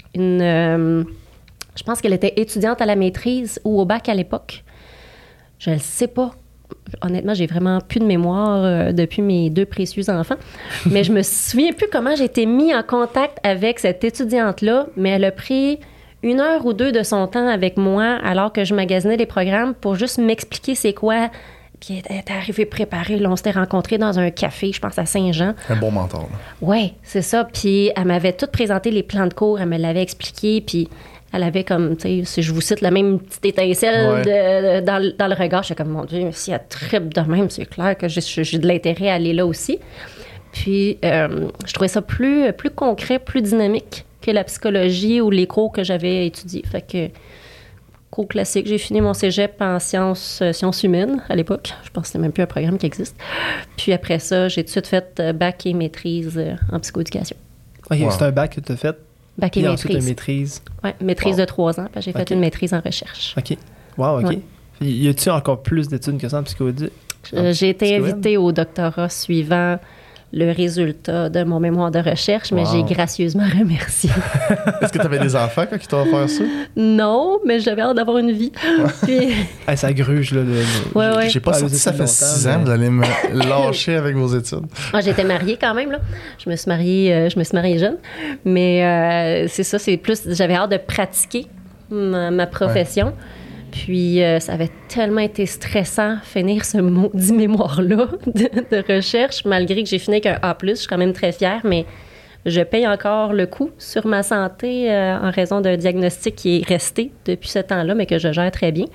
B: une... Euh, je pense qu'elle était étudiante à la maîtrise ou au bac à l'époque. Je ne le sais pas. Honnêtement, j'ai vraiment plus de mémoire euh, depuis mes deux précieux enfants. Mais je me souviens plus comment j'ai été mis en contact avec cette étudiante-là, mais elle a pris une heure ou deux de son temps avec moi alors que je magasinais les programmes pour juste m'expliquer c'est quoi. Puis elle était arrivée préparée. Là, on s'était rencontrés dans un café, je pense à Saint-Jean.
A: Un bon mentor.
B: Oui, c'est ça. Puis elle m'avait tout présenté les plans de cours, elle me l'avait expliqué, puis elle avait comme, tu sais, si je vous cite, la même petite étincelle
A: ouais.
B: de, de, dans, le, dans le regard. J'étais comme, mon Dieu, si elle tripe de même, c'est clair que j'ai, j'ai de l'intérêt à aller là aussi. Puis, euh, je trouvais ça plus, plus concret, plus dynamique que la psychologie ou les cours que j'avais étudiés. Fait que, cours classique, j'ai fini mon cégep en sciences, euh, sciences humaines à l'époque. Je pense que c'était même plus un programme qui existe. Puis après ça, j'ai tout de suite fait bac et maîtrise euh, en psychoéducation.
C: OK,
A: wow.
C: C'est un bac que tu as fait?
B: Bac et
C: Puis
B: maîtrise.
C: ensuite une maîtrise.
B: Oui, maîtrise
C: wow.
B: de trois ans. Puis j'ai fait
C: okay.
B: une maîtrise en recherche.
C: OK. Wow, OK.
B: Ouais.
C: Y a-t-il encore plus d'études que ça en psychoéducation?
B: Euh, j'ai été invitée au doctorat suivant le résultat de mon mémoire de recherche, mais wow. j'ai gracieusement remercié.
A: Est-ce que tu avais des enfants quand ils t'ont offert ça?
B: Non, mais j'avais hâte d'avoir une vie. Puis...
C: hey, ça gruge, là. Le, le...
B: Ouais, ouais.
A: J'ai pas sorti ça fait six ans, mais... vous allez me lâcher avec vos études.
B: Ah, j'étais mariée quand même, là. Je me suis mariée, euh, je me suis mariée jeune. Mais euh, c'est ça, c'est plus... J'avais hâte de pratiquer ma, ma profession. Ouais. Puis, euh, ça avait tellement été stressant finir ce maudit mémoire-là de, de recherche, malgré que j'ai fini avec un A plus. Je suis quand même très fière, mais je paye encore le coût sur ma santé euh, en raison d'un diagnostic qui est resté depuis ce temps-là, mais que je gère très bien.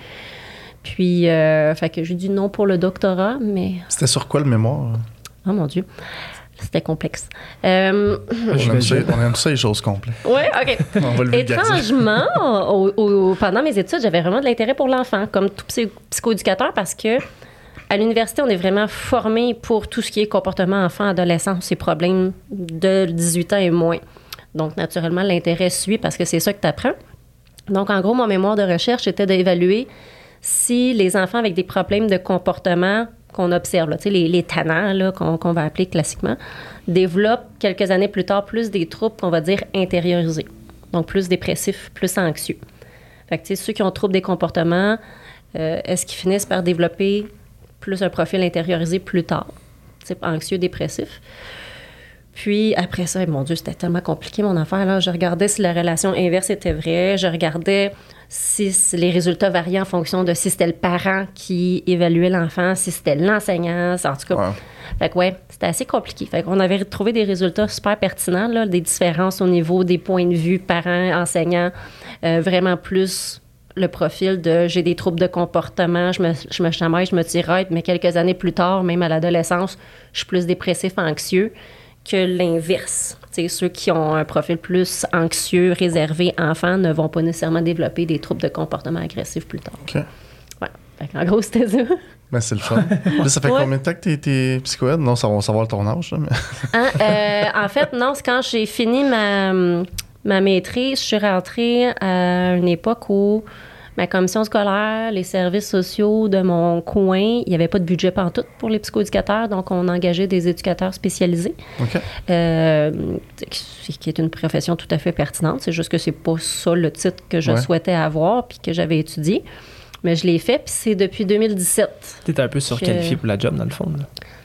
B: Puis, euh, fait que j'ai dit non pour le doctorat, mais...
A: C'était sur quoi le mémoire?
B: Oh mon Dieu! C'était complexe. Euh...
A: On, aime ça, on aime ça, les choses complexes.
B: Oui, OK.
A: On va le vulgariser.
B: Étrangement, au, au, pendant mes études, j'avais vraiment de l'intérêt pour l'enfant, comme tout psy- psychoéducateur, parce que à l'université, on est vraiment formé pour tout ce qui est comportement enfant, adolescent, ces problèmes de dix-huit ans et moins. Donc, naturellement, l'intérêt suit parce que c'est ça que tu apprends. Donc, en gros, mon mémoire de recherche était d'évaluer si les enfants avec des problèmes de comportement qu'on observe, là, les, les tannants là, qu'on, qu'on va appeler classiquement, développent quelques années plus tard plus des troubles qu'on va dire intériorisés. Donc, plus dépressifs, plus anxieux. Fait que, ceux qui ont troubles des comportements, euh, est-ce qu'ils finissent par développer plus un profil intériorisé plus tard, type anxieux, dépressif? Puis, après ça, mon Dieu, c'était tellement compliqué, mon affaire. Là. Je regardais si la relation inverse était vraie. Je regardais si les résultats variaient en fonction de si c'était le parent qui évaluait l'enfant, si c'était l'enseignant. En tout cas, wow. Fait que ouais, c'était assez compliqué. Fait qu'on avait trouvé des résultats super pertinents, là, des différences au niveau des points de vue parents, enseignants, euh, vraiment plus le profil de j'ai des troubles de comportement, je me, je me chamaille, je me tiraille, mais quelques années plus tard, même à l'adolescence, je suis plus dépressif, anxieux, que l'inverse. T'sais, ceux qui ont un profil plus anxieux, réservé, enfant, ne vont pas nécessairement développer des troubles de comportement agressif plus tard.
A: OK.
B: Ouais. Fait en gros, c'était ça.
A: Ben, c'est le fun. Là, ça fait ouais. combien de temps que tu es psychoède? Non, ça va savoir ton âge. Là, mais...
B: hein, euh, en fait, non, c'est quand j'ai fini ma, ma maîtrise, je suis rentrée à une époque où ma commission scolaire, les services sociaux de mon coin, il n'y avait pas de budget pantoute pour les psychoéducateurs, donc on engageait des éducateurs spécialisés,
A: okay.
B: euh, qui est une profession tout à fait pertinente. C'est juste que c'est pas ça le titre que je ouais. souhaitais avoir puis que j'avais étudié. Mais je l'ai fait, puis c'est depuis deux mille dix-sept.
C: Tu étais un peu surqualifié que... pour la job, dans le fond. Là.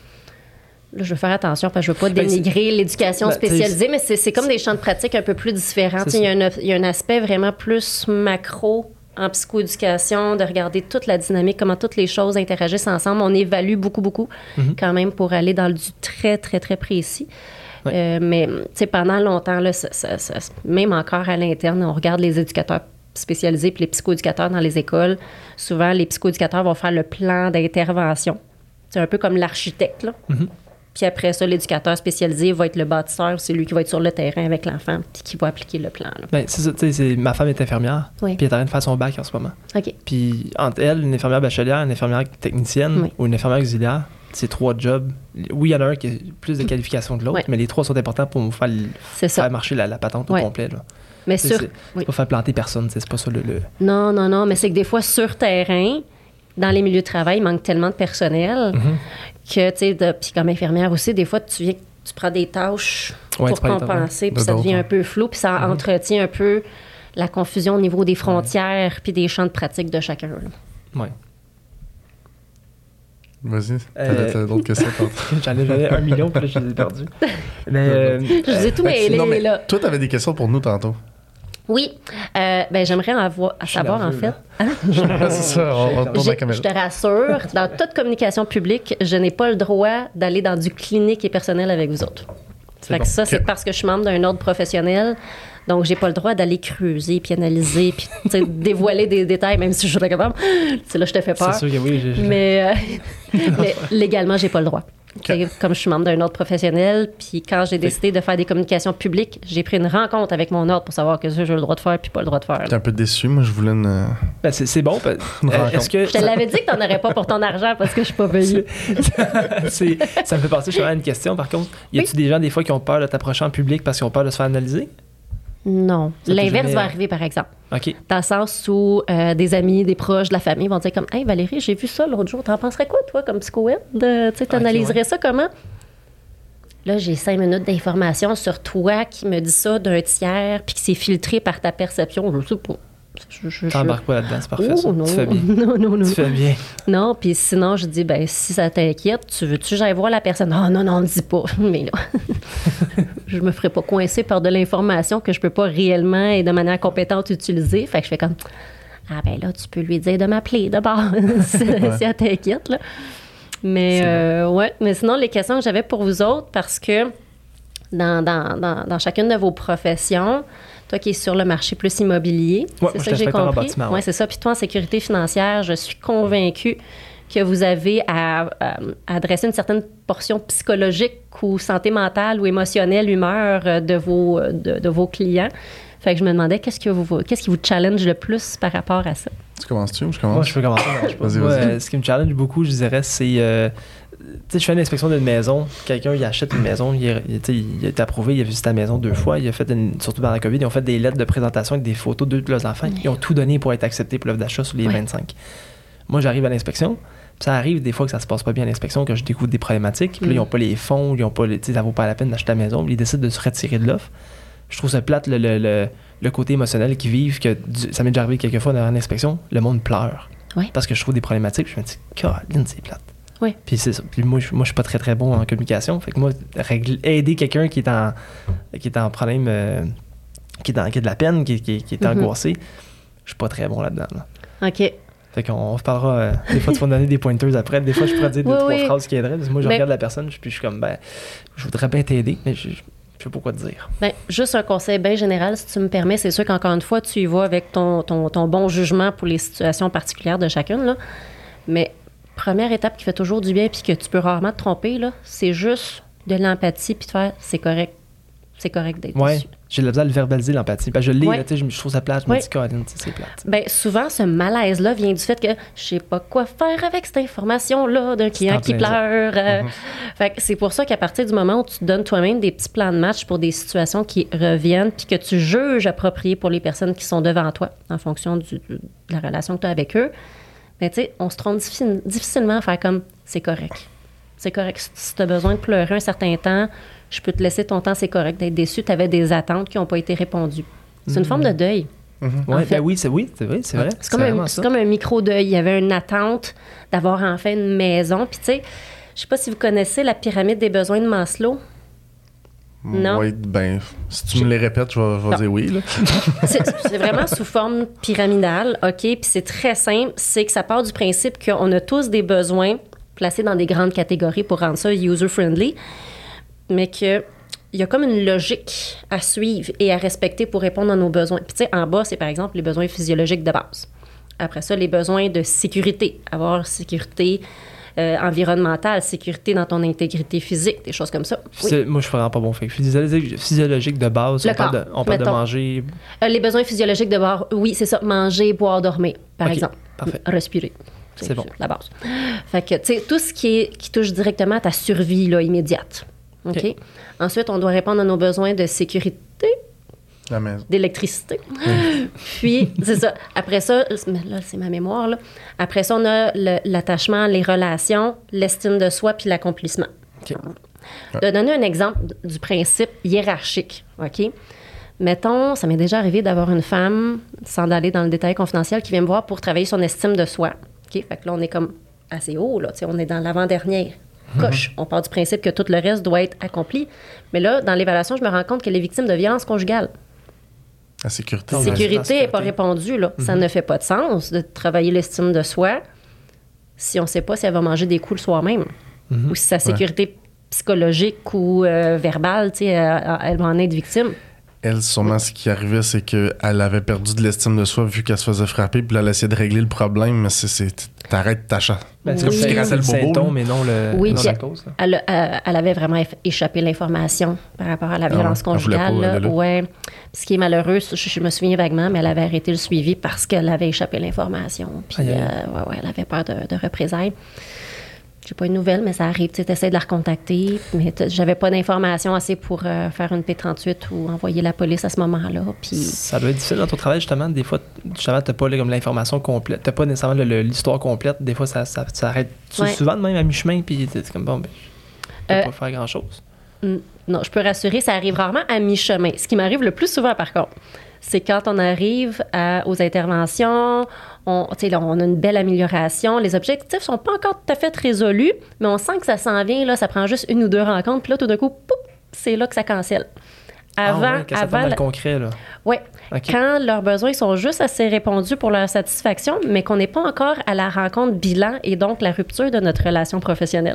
B: Là, je vais faire attention parce que je ne veux pas dénigrer ben, l'éducation ben, spécialisée, mais c'est, c'est comme des champs de pratique un peu plus différents. Il y, a un, il y a un aspect vraiment plus macro en psychoéducation, de regarder toute la dynamique, comment toutes les choses interagissent ensemble. On évalue beaucoup, beaucoup mm-hmm. quand même pour aller dans du très, très, très précis. Ouais. Euh, mais pendant longtemps, là, ça, ça, ça, même encore à l'interne, on regarde les éducateurs spécialisés puis les psychoéducateurs dans les écoles. Souvent, les psychoéducateurs vont faire le plan d'intervention. C'est un peu comme l'architecte, là. Mm-hmm. Puis après ça, l'éducateur spécialisé va être le bâtisseur. C'est lui qui va être sur le terrain avec l'enfant puis qui va appliquer le plan. Là.
C: Ben, c'est ça, tu sais, c'est, ma femme est infirmière. Oui. Puis elle est en train de faire son bac en ce moment.
B: OK.
C: Puis entre elle, une infirmière bachelière, une infirmière technicienne oui. ou une infirmière auxiliaire, c'est trois jobs. Oui, il y en a un qui a plus de qualifications que l'autre, oui. mais les trois sont importants pour faire, faire marcher la, la patente oui. au complet. Là.
B: Mais sur...
C: C'est, c'est
B: oui.
C: pas faire planter personne, c'est pas ça le, le...
B: Non, non, non, mais c'est que des fois, sur terrain, dans les milieux de travail, il manque tellement de personnel mm-hmm. que, tu sais, puis comme infirmière aussi, des fois, tu viens, tu tu prends des tâches
C: Ouais,
B: pour compenser, puis ça
A: d'autres,
B: devient
A: hein.
B: un peu flou, puis ça mm-hmm. entretient un peu la confusion au niveau des frontières ouais. puis des champs de pratique de chacun.
C: Oui.
A: Vas-y,
C: euh,
A: t'as d'autres questions?
C: J'en ai j'avais un million, puis là, je les ai perdus. Mais, euh,
B: je vous ai tout mêlé,
A: non, mais
B: là.
A: Toi, t'avais des questions pour nous tantôt.
B: Oui. Euh, ben, j'aimerais en avoir, à savoir, en fait.
A: C'est ça, on, on tourne la caméra.
B: Je te rassure, dans toute communication publique, je n'ai pas le droit d'aller dans du clinique et personnel avec vous autres. Fait bon. que ça, c'est okay. parce que je suis membre d'un ordre professionnel. Donc, j'ai pas le droit d'aller creuser, puis analyser, puis dévoiler des détails, même si je serais capable. T'sais, là, je te fais peur.
C: C'est sûr que oui. J'ai...
B: Mais, euh, mais légalement, j'ai pas le droit. Okay. Comme je suis membre d'un ordre professionnel, puis quand j'ai décidé de faire des communications publiques, j'ai pris une rencontre avec mon ordre pour savoir que ça, j'ai le droit de faire, puis pas le droit de faire.
A: T'es un peu déçu, moi, je voulais une.
C: Ben, c'est, c'est bon. Ben,
A: euh,
C: est-ce que
B: je te l'avais dit que t'en aurais pas pour ton argent parce que je suis pas payée.
C: c'est, ça me fait penser justement à une question, par contre. Y a-tu oui. des gens, des fois, qui ont peur de t'approcher en public parce qu'ils ont peur de se faire analyser?
B: Non. Ça L'inverse jamais... va arriver, par exemple.
C: OK.
B: Dans le sens où euh, des amis, des proches de la famille vont dire comme « Hey, Valérie, j'ai vu ça l'autre jour. T'en penserais quoi, toi, comme psychoède? Tu sais, t'analyserais okay, ouais. ça comment? » Là, j'ai cinq minutes d'informations sur toi qui me dit ça d'un tiers puis qui s'est filtré par ta perception. Je sais pas. Je, je,
C: T'embarques pas là-dedans, c'est parfait. Oh, ça.
B: Non.
C: Tu fais bien.
B: non, non, non.
C: Tu fais bien.
B: Non, puis sinon, je dis, ben si ça t'inquiète, tu veux-tu que j'aille voir la personne? Non, non, non, ne dis pas. Mais là, je me ferai pas coincer par de l'information que je peux pas réellement et de manière compétente utiliser. Fait que je fais comme, ah ben là, tu peux lui dire de m'appeler d'abord, si, ouais. si elle t'inquiète, là. Mais, euh, bon. ouais. Mais sinon, les questions que j'avais pour vous autres, parce que dans, dans, dans, dans chacune de vos professions, toi qui es sur le marché plus immobilier,
C: ouais,
B: c'est ça que j'ai compris.
C: Bâtiment, ouais.
B: ouais, c'est ça. Puis toi, en sécurité financière, je suis convaincue que vous avez à, à, à adresser une certaine portion psychologique ou santé mentale ou émotionnelle, humeur de vos, de, de vos clients. Fait que je me demandais, qu'est-ce, que vous, qu'est-ce qui vous challenge le plus par rapport à ça?
A: Tu commences-tu ou je commence?
C: Moi, je peux commencer.
A: vas-y,
C: Moi,
A: vas-y.
C: Euh, ce qui me challenge beaucoup, je dirais, c'est... Euh, tu sais, je fais une inspection d'une maison. Quelqu'un, il achète une maison, il, est, il, il a été approuvé, il a visité la maison deux fois. Il a fait, une, surtout pendant la COVID, ils ont fait des lettres de présentation avec des photos de leurs enfants. Ils ont tout donné pour être acceptés pour l'offre d'achat sur les ouais. vingt-cinq. Moi, j'arrive à l'inspection. Ça arrive des fois que ça se passe pas bien à l'inspection, que je découvre des problématiques. Puis là, ils n'ont pas les fonds, ils ont pas les, ça vaut pas la peine d'acheter la maison. Ils décident de se retirer de l'offre. Je trouve ça plate, le, le, le, le côté émotionnel qu'ils vivent, que ça m'est déjà arrivé quelques fois dans une inspection, le monde pleure.
B: Oui.
C: Parce que je trouve des problématiques, puis je me dis, Caroline, c'est plate.
B: Oui.
C: Puis c'est ça. Puis moi, je, moi, je suis pas très très bon en communication. Fait que moi, règle, aider quelqu'un qui est en, qui est en problème, euh, qui, est dans, qui a de la peine, qui, qui, qui est mm-hmm. angoissé, je suis pas très bon là-dedans. Là.
B: OK.
C: Fait qu'on on se parlera. Euh, des fois, tu vas me donner des pointers après. Des fois, je pourrais dire deux,
B: oui,
C: trois
B: oui.
C: phrases qui aideraient. Parce que moi, je
B: mais...
C: regarde la personne, puis je suis comme, ben, je voudrais bien t'aider, mais je, je sais pas quoi te dire.
B: Bien, juste un conseil bien général, si tu me permets. C'est sûr qu'encore une fois, tu y vas avec ton, ton, ton bon jugement pour les situations particulières de chacune, là. Mais première étape qui fait toujours du bien puis que tu peux rarement te tromper, là, c'est juste de l'empathie puis de faire c'est correct. C'est correct d'être
C: ouais.
B: dessus.
C: J'ai besoin de le verbaliser, l'empathie. Parce que je l'ai,
B: ouais.
C: là, je, je trouve ça plate, je
B: ouais.
C: me dis, Caroline, c'est plate.
B: Bien, souvent, ce malaise-là vient du fait que je sais pas quoi faire avec cette information-là d'un client qui pleure. Euh, mm-hmm. Fait que c'est pour ça qu'à partir du moment où tu te donnes toi-même des petits plans de match pour des situations qui reviennent puis que tu juges approprié pour les personnes qui sont devant toi en fonction du, de la relation que tu as avec eux, bien, tu sais, on se trompe difficile, difficilement à faire comme c'est correct. C'est correct. Si tu as besoin de pleurer un certain temps, je peux te laisser ton temps, c'est correct d'être déçu. Tu avais des attentes qui n'ont pas été répondues. C'est mmh. une forme de deuil.
C: Mmh. Ouais, ben oui, c'est, oui, c'est vrai. C'est, vrai.
B: c'est, comme, un, c'est comme un micro-deuil. Il y avait une attente d'avoir enfin une maison. Puis, tu sais, je sais pas si vous connaissez la pyramide des besoins de Maslow. Non.
A: Oui, ben, si tu me les répètes, je vais, je vais dire oui. Là.
B: c'est, c'est vraiment sous forme pyramidale, OK? Puis c'est très simple. C'est que ça part du principe qu'on a tous des besoins placés dans des grandes catégories pour rendre ça user-friendly, mais qu'il y a comme une logique à suivre et à respecter pour répondre à nos besoins. Puis tu sais, en bas, c'est par exemple les besoins physiologiques de base. Après ça, les besoins de sécurité. Avoir sécurité euh, environnementale, sécurité dans ton intégrité physique, des choses comme ça. Oui.
C: Moi, je suis vraiment pas bon. Fait physiologique, physiologique de base,
B: le
C: on
B: corps,
C: parle de, on parle de manger...
B: Euh, les besoins physiologiques de base, oui, c'est ça. Manger, boire, dormir, par
C: okay,
B: exemple.
C: Parfait.
B: Respirer.
C: C'est, c'est bon.
B: La base. Fait que, tu sais, tout ce qui, est, qui touche directement à ta survie là, immédiate. OK? Okay. Ensuite, on doit répondre à nos besoins de sécurité,
A: la maison.
B: D'électricité. Oui. Puis, c'est ça. Après ça, là, c'est ma mémoire, là. Après ça, on a le, l'attachement, les relations, l'estime de soi puis l'accomplissement.
C: Okay.
B: Ouais. De donner un exemple du principe hiérarchique, OK? Mettons, ça m'est déjà arrivé d'avoir une femme, sans aller dans le détail confidentiel, qui vient me voir pour travailler son estime de soi. OK? Fait que là, on est comme assez haut, là. Tu sais, on est dans l'avant-dernière coche. Mm-hmm. On part du principe que tout le reste doit être accompli. Mais là, dans l'évaluation, je me rends compte qu'elle est victime de violences conjugales.
A: La sécurité.
B: La sécurité n'est pas répondue, là. Mm-hmm. Ça ne fait pas de sens de travailler l'estime de soi si on ne sait pas si elle va manger des coups le soir même. Mm-hmm. Ou si sa sécurité ouais. psychologique ou euh, verbale, tu sais, elle, elle va en être victime.
A: Elle, sûrement, ce qui arrivait, c'est qu'elle avait perdu de l'estime de soi vu qu'elle se faisait frapper, puis là, elle essayait de régler le problème, mais c'est, c'est t'arrêtes ta chatte.
C: Ben, c'est oui. comme si le symptôme, mais non, le,
B: oui,
C: non la cause. Là.
B: Elle, elle, elle avait vraiment échappé l'information par rapport à la violence ah ouais, conjugale. Là, là. Ouais. Ce qui est malheureux, je, je me souviens vaguement, mais elle avait arrêté le suivi parce qu'elle avait échappé l'information. Puis, euh, ouais, ouais, elle avait peur de, de représailles. J'ai pas une nouvelle, mais ça arrive. Tu essaies de la recontacter, mais j'avais pas d'informations assez pour euh, faire une P trente-huit ou envoyer la police à ce moment-là. Puis...
C: Ça doit être difficile dans ton travail, justement. Des fois, justement, t'as pas là, comme l'information complète. T'as pas nécessairement le, le, l'histoire complète. Des fois, ça, ça, ça arrête ouais. souvent de même à mi-chemin, puis c'est comme, bon, ben, je peux euh, pas faire grand-chose.
B: Non, je peux rassurer, ça arrive rarement à mi-chemin. Ce qui m'arrive le plus souvent, par contre, c'est quand on arrive à, aux interventions, on, là, on a une belle amélioration, les objectifs sont pas encore tout à fait résolus, mais on sent que ça s'en vient, là, ça prend juste une ou deux rencontres, puis là, tout d'un coup, poup, c'est là que ça cancelle.
C: Avant, ah ouais, quand avant, ça le concret, là.
B: Oui, okay. Quand leurs besoins sont juste assez répondus pour leur satisfaction, mais qu'on n'est pas encore à la rencontre bilan et donc la rupture de notre relation professionnelle.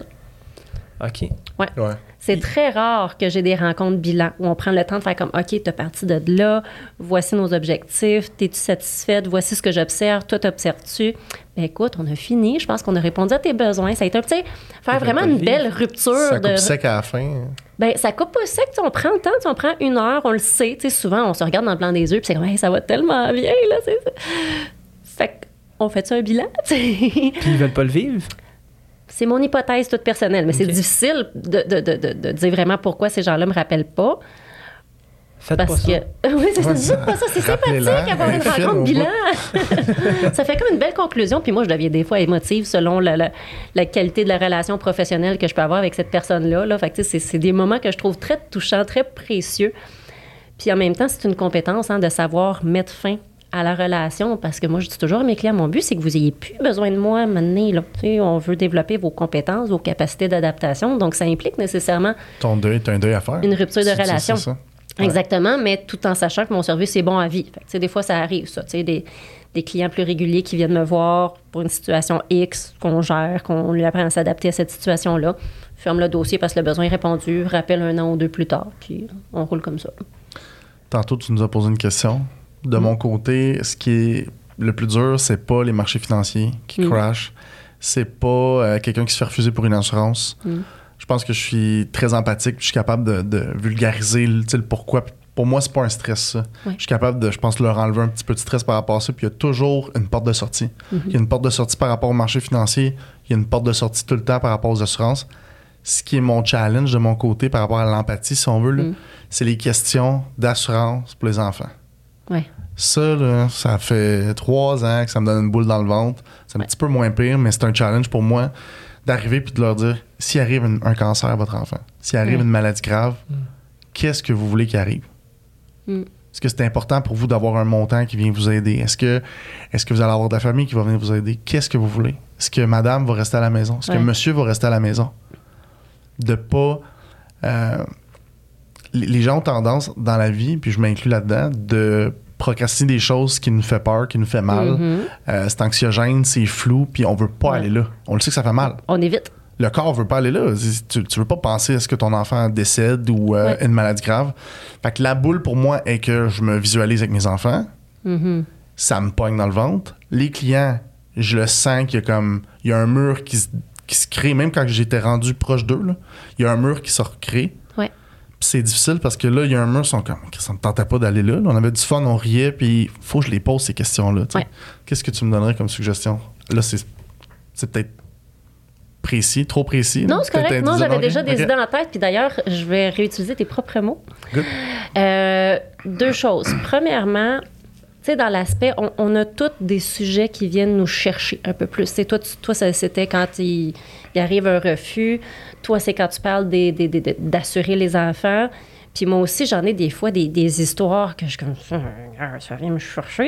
C: OK.
B: Ouais. ouais. C'est très rare que j'ai des rencontres bilan où on prend le temps de faire comme, OK, t'es parti de là, voici nos objectifs, t'es-tu satisfaite, voici ce que j'observe, toi, t'observes-tu? Bien, écoute, on a fini, je pense qu'on a répondu à tes besoins. Ça a été un petit, faire vraiment une belle rupture.
A: Ça coupe
B: de...
A: sec à la fin.
B: Bien, ça coupe pas sec, on prend le temps, on prend une heure, on le sait, tu sais, souvent, on se regarde dans le blanc des yeux, puis c'est comme, hey, ça va tellement bien, là, c'est ça. Fait qu'on fait ça un bilan, tu sais.
C: Puis ils veulent pas le vivre?
B: C'est mon hypothèse toute personnelle, mais okay. c'est difficile de, de, de, de, de dire vraiment pourquoi ces gens-là me rappellent pas.
C: Faites
B: parce
C: pas
B: que...
C: ça.
B: oui, c'est, ouais, c'est pas ça. C'est sympathique avoir une rencontre bilan. Ça fait comme une belle conclusion. Puis moi, je deviens des fois émotive selon la, la, la qualité de la relation professionnelle que je peux avoir avec cette personne-là. Là. Fait que, c'est, c'est des moments que je trouve très touchants, très précieux. Puis en même temps, c'est une compétence hein, de savoir mettre fin à la relation, parce que moi, je dis toujours à mes clients, mon but, c'est que vous ayez plus besoin de moi maintenant. Là. Tu sais, on veut développer vos compétences, vos capacités d'adaptation, donc ça implique nécessairement...
A: Ton deuil, t'as un deuil à faire.
B: Une rupture de
A: c'est,
B: relation.
A: C'est ça.
B: Exactement, ouais. Mais tout en sachant que mon service est bon à vie. Fait que, tu sais, des fois, ça arrive, ça. Tu sais, des, des clients plus réguliers qui viennent me voir pour une situation X, qu'on gère, qu'on lui apprend à s'adapter à cette situation-là. Ferme le dossier parce que le besoin est répondu, rappelle un an ou deux plus tard, puis on roule comme ça.
A: Tantôt, tu nous as posé une question. De mmh. mon côté, ce qui est le plus dur, c'est pas les marchés financiers qui mmh. crashent. C'est pas euh, quelqu'un qui se fait refuser pour une assurance. Mmh. Je pense que je suis très empathique. Je suis capable de, de vulgariser le, le pourquoi. Pour moi, c'est pas un stress, ça. Oui. Je suis capable de, je pense, leur enlever un petit peu de stress par rapport à ça. Puis il y a toujours une porte de sortie. Mmh. Il y a une porte de sortie par rapport au marché financier. Il y a une porte de sortie tout le temps par rapport aux assurances. Ce qui est mon challenge de mon côté par rapport à l'empathie, si on veut, là, mmh. c'est les questions d'assurance pour les enfants.
B: Ouais.
A: Ça, là, ça fait trois ans que ça me donne une boule dans le ventre. C'est un ouais. petit peu moins pire, mais c'est un challenge pour moi d'arriver puis de leur dire, s'il arrive une, un cancer à votre enfant, s'il arrive ouais. une maladie grave, mm. qu'est-ce que vous voulez qu'il arrive? Mm. Est-ce que c'est important pour vous d'avoir un montant qui vient vous aider? Est-ce que, est-ce que vous allez avoir de la famille qui va venir vous aider? Qu'est-ce que vous voulez? Est-ce que madame va rester à la maison? Est-ce ouais. que monsieur va rester à la maison? De pas... Euh, les gens ont tendance dans la vie, puis je m'inclus là-dedans, de procrastiner des choses qui nous fait peur, qui nous fait mal. Mm-hmm. Euh, c'est anxiogène, c'est flou, puis on veut pas ouais. aller là. On le sait que ça fait mal.
B: On évite.
A: Le corps veut pas aller là. Tu, tu veux pas penser à ce que ton enfant décède ou euh, ouais. une maladie grave. Fait que la boule pour moi est que je me visualise avec mes enfants. Mm-hmm. Ça me pogne dans le ventre. Les clients, je le sens qu'il y a comme... Il y a un mur qui se, qui se crée, même quand j'étais rendu proche d'eux, là, il y a un mur qui se recrée.
B: Ouais.
A: C'est difficile parce que là, il y a un mur, ils sont comme, ça ne me tentait pas d'aller là. On avait du fun, on riait, puis il faut que je les pose, ces questions-là. Ouais. Qu'est-ce que tu me donnerais comme suggestion? Là, c'est, c'est peut-être précis, trop précis.
B: Non, c'est correct. Non, j'avais déjà des okay. idées en tête, puis d'ailleurs, je vais réutiliser tes propres mots. Good. Euh, deux choses. Premièrement, tu sais, dans l'aspect, on, on a tous des sujets qui viennent nous chercher un peu plus. C'est toi, tu, toi, ça, c'était quand il, il arrive un refus. Toi, c'est quand tu parles des, des, des, de- d'assurer les enfants. Puis moi aussi, j'en ai des fois des, des histoires que je comme ça, ça vient me chercher.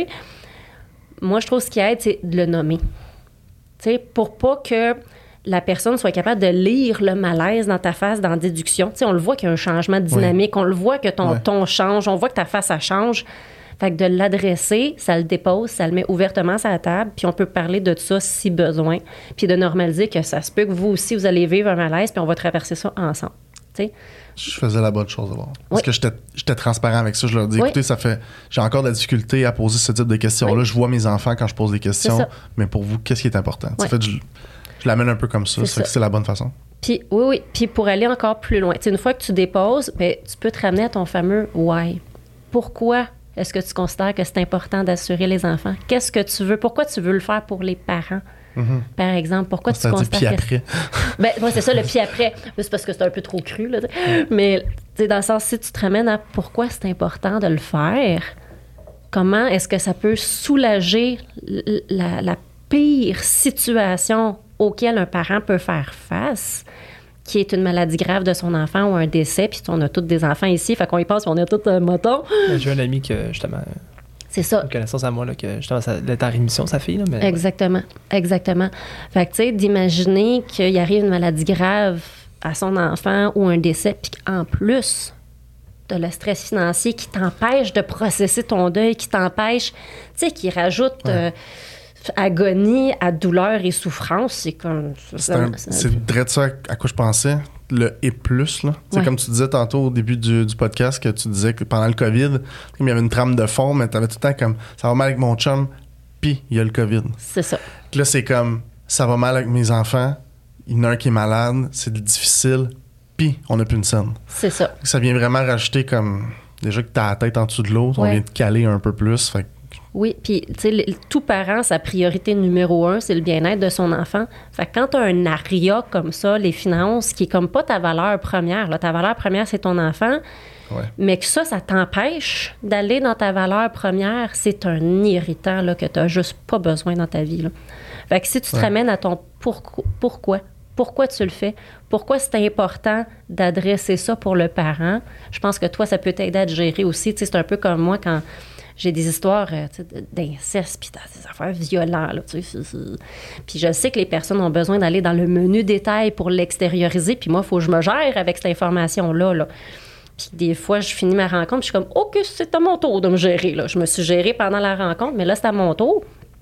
B: Moi, je trouve ce qui aide, c'est de le nommer. Tu sais, pour pas que la personne soit capable de lire le malaise dans ta face, dans la déduction. Tu sais, on le voit qu'il y a un changement de dynamique, on le voit que ton
A: Ouais.
B: ton change, on voit que ta face, ça change. Fait que de l'adresser, ça le dépose, ça le met ouvertement sur la table, puis on peut parler de ça si besoin, puis de normaliser que ça se peut que vous aussi, vous allez vivre un malaise, puis on va traverser ça ensemble. Tu sais?
A: Je faisais la bonne chose d'abord. Parce
B: Oui.
A: que j'étais, j'étais transparent avec ça. Je leur dis,
B: Oui.
A: écoutez, ça fait. J'ai encore de la difficulté à poser ce type de questions-là.
B: Oui.
A: Je vois mes enfants quand je pose des questions.
B: C'est ça.
A: Mais pour vous, qu'est-ce qui est important?
B: Oui.
A: En fait, je, je l'amène un peu comme ça.
B: C'est
A: Ça fait que
B: ça.
A: c'est la bonne façon.
B: Puis oui, oui. Puis pour aller encore plus loin, tu sais, une fois que tu déposes, ben, tu peux te ramener à ton fameux « why ». Pourquoi est-ce que tu considères que c'est important d'assurer les enfants? Qu'est-ce que tu veux? Pourquoi tu veux le faire pour les parents?
A: Mhm.
B: Par exemple, pourquoi tu
A: Ça dit
B: considères
A: puis
B: que...
A: après.
B: Ben, ouais, c'est ça, le pied après. Mais c'est parce que c'est un peu trop cru, là. tu sais. Mais, tu sais, dans le sens, si tu te ramènes à pourquoi c'est important de le faire, comment est-ce que ça peut soulager l- la, la pire situation auquel un parent peut faire face, qui est une maladie grave de son enfant ou un décès, puis on a tous des enfants ici, fait qu'on y pense, on a tous un moton.
C: Ben, j'ai un ami que, justement,
B: C'est ça.
C: une connaissance à moi, là, que justement, ça, elle est en rémission, sa fille. Là, mais,
B: Exactement, exactement. Fait que, tu sais, d'imaginer qu'il arrive une maladie grave à son enfant ou un décès, puis qu'en plus, de le stress financier qui t'empêche de processer ton deuil, qui t'empêche, tu sais, qui rajoute euh, agonie à douleur et souffrance, c'est comme...
A: C'est, un- c'est direct ça à quoi je pensais. Le et plus, là. Tu sais,
B: Ouais.
A: comme tu disais tantôt au début du, du podcast, que tu disais que pendant le COVID, comme il y avait une trame de fond, mais t'avais tout le temps comme ça va mal avec mon chum, puis il y a le COVID.
B: C'est ça.
A: Puis là, c'est comme ça va mal avec mes enfants, il y en a un qui est malade, c'est difficile, puis on n'a plus une scène.
B: C'est ça.
A: Ça vient vraiment rajouter comme déjà que t'as la tête en dessous de l'autre, on
B: Ouais.
A: vient te caler un peu plus. Fait que
B: Oui, puis, tu sais, le- tout parent, sa priorité numéro un, c'est le bien-être de son enfant. Fait que quand tu as un aria comme ça, les finances, qui est comme pas ta valeur première, là, ta valeur première, c'est ton enfant,
A: ouais.
B: mais que ça, ça t'empêche d'aller dans ta valeur première, c'est un irritant là, que tu n'as juste pas besoin dans ta vie. Là. Fait que si tu te
A: Ouais.
B: ramènes à ton pourquoi, pourquoi, pourquoi tu le fais, pourquoi c'est important d'adresser ça pour le parent, je pense que toi, ça peut t'aider à te gérer aussi. Tu sais, c'est un peu comme moi quand j'ai des histoires euh, tu sais, de- d'inceste, puis des affaires violentes. Là, tu sais, c'est- c'est- Puis je sais que les personnes ont besoin d'aller dans le menu détail pour l'extérioriser, puis moi, il faut que je me gère avec cette information-là. Là. Puis des fois, je finis ma rencontre, puis je suis comme, OK, c'est à mon tour de me gérer. Là. Je me suis gérée pendant la rencontre, mais là, c'est à mon tour.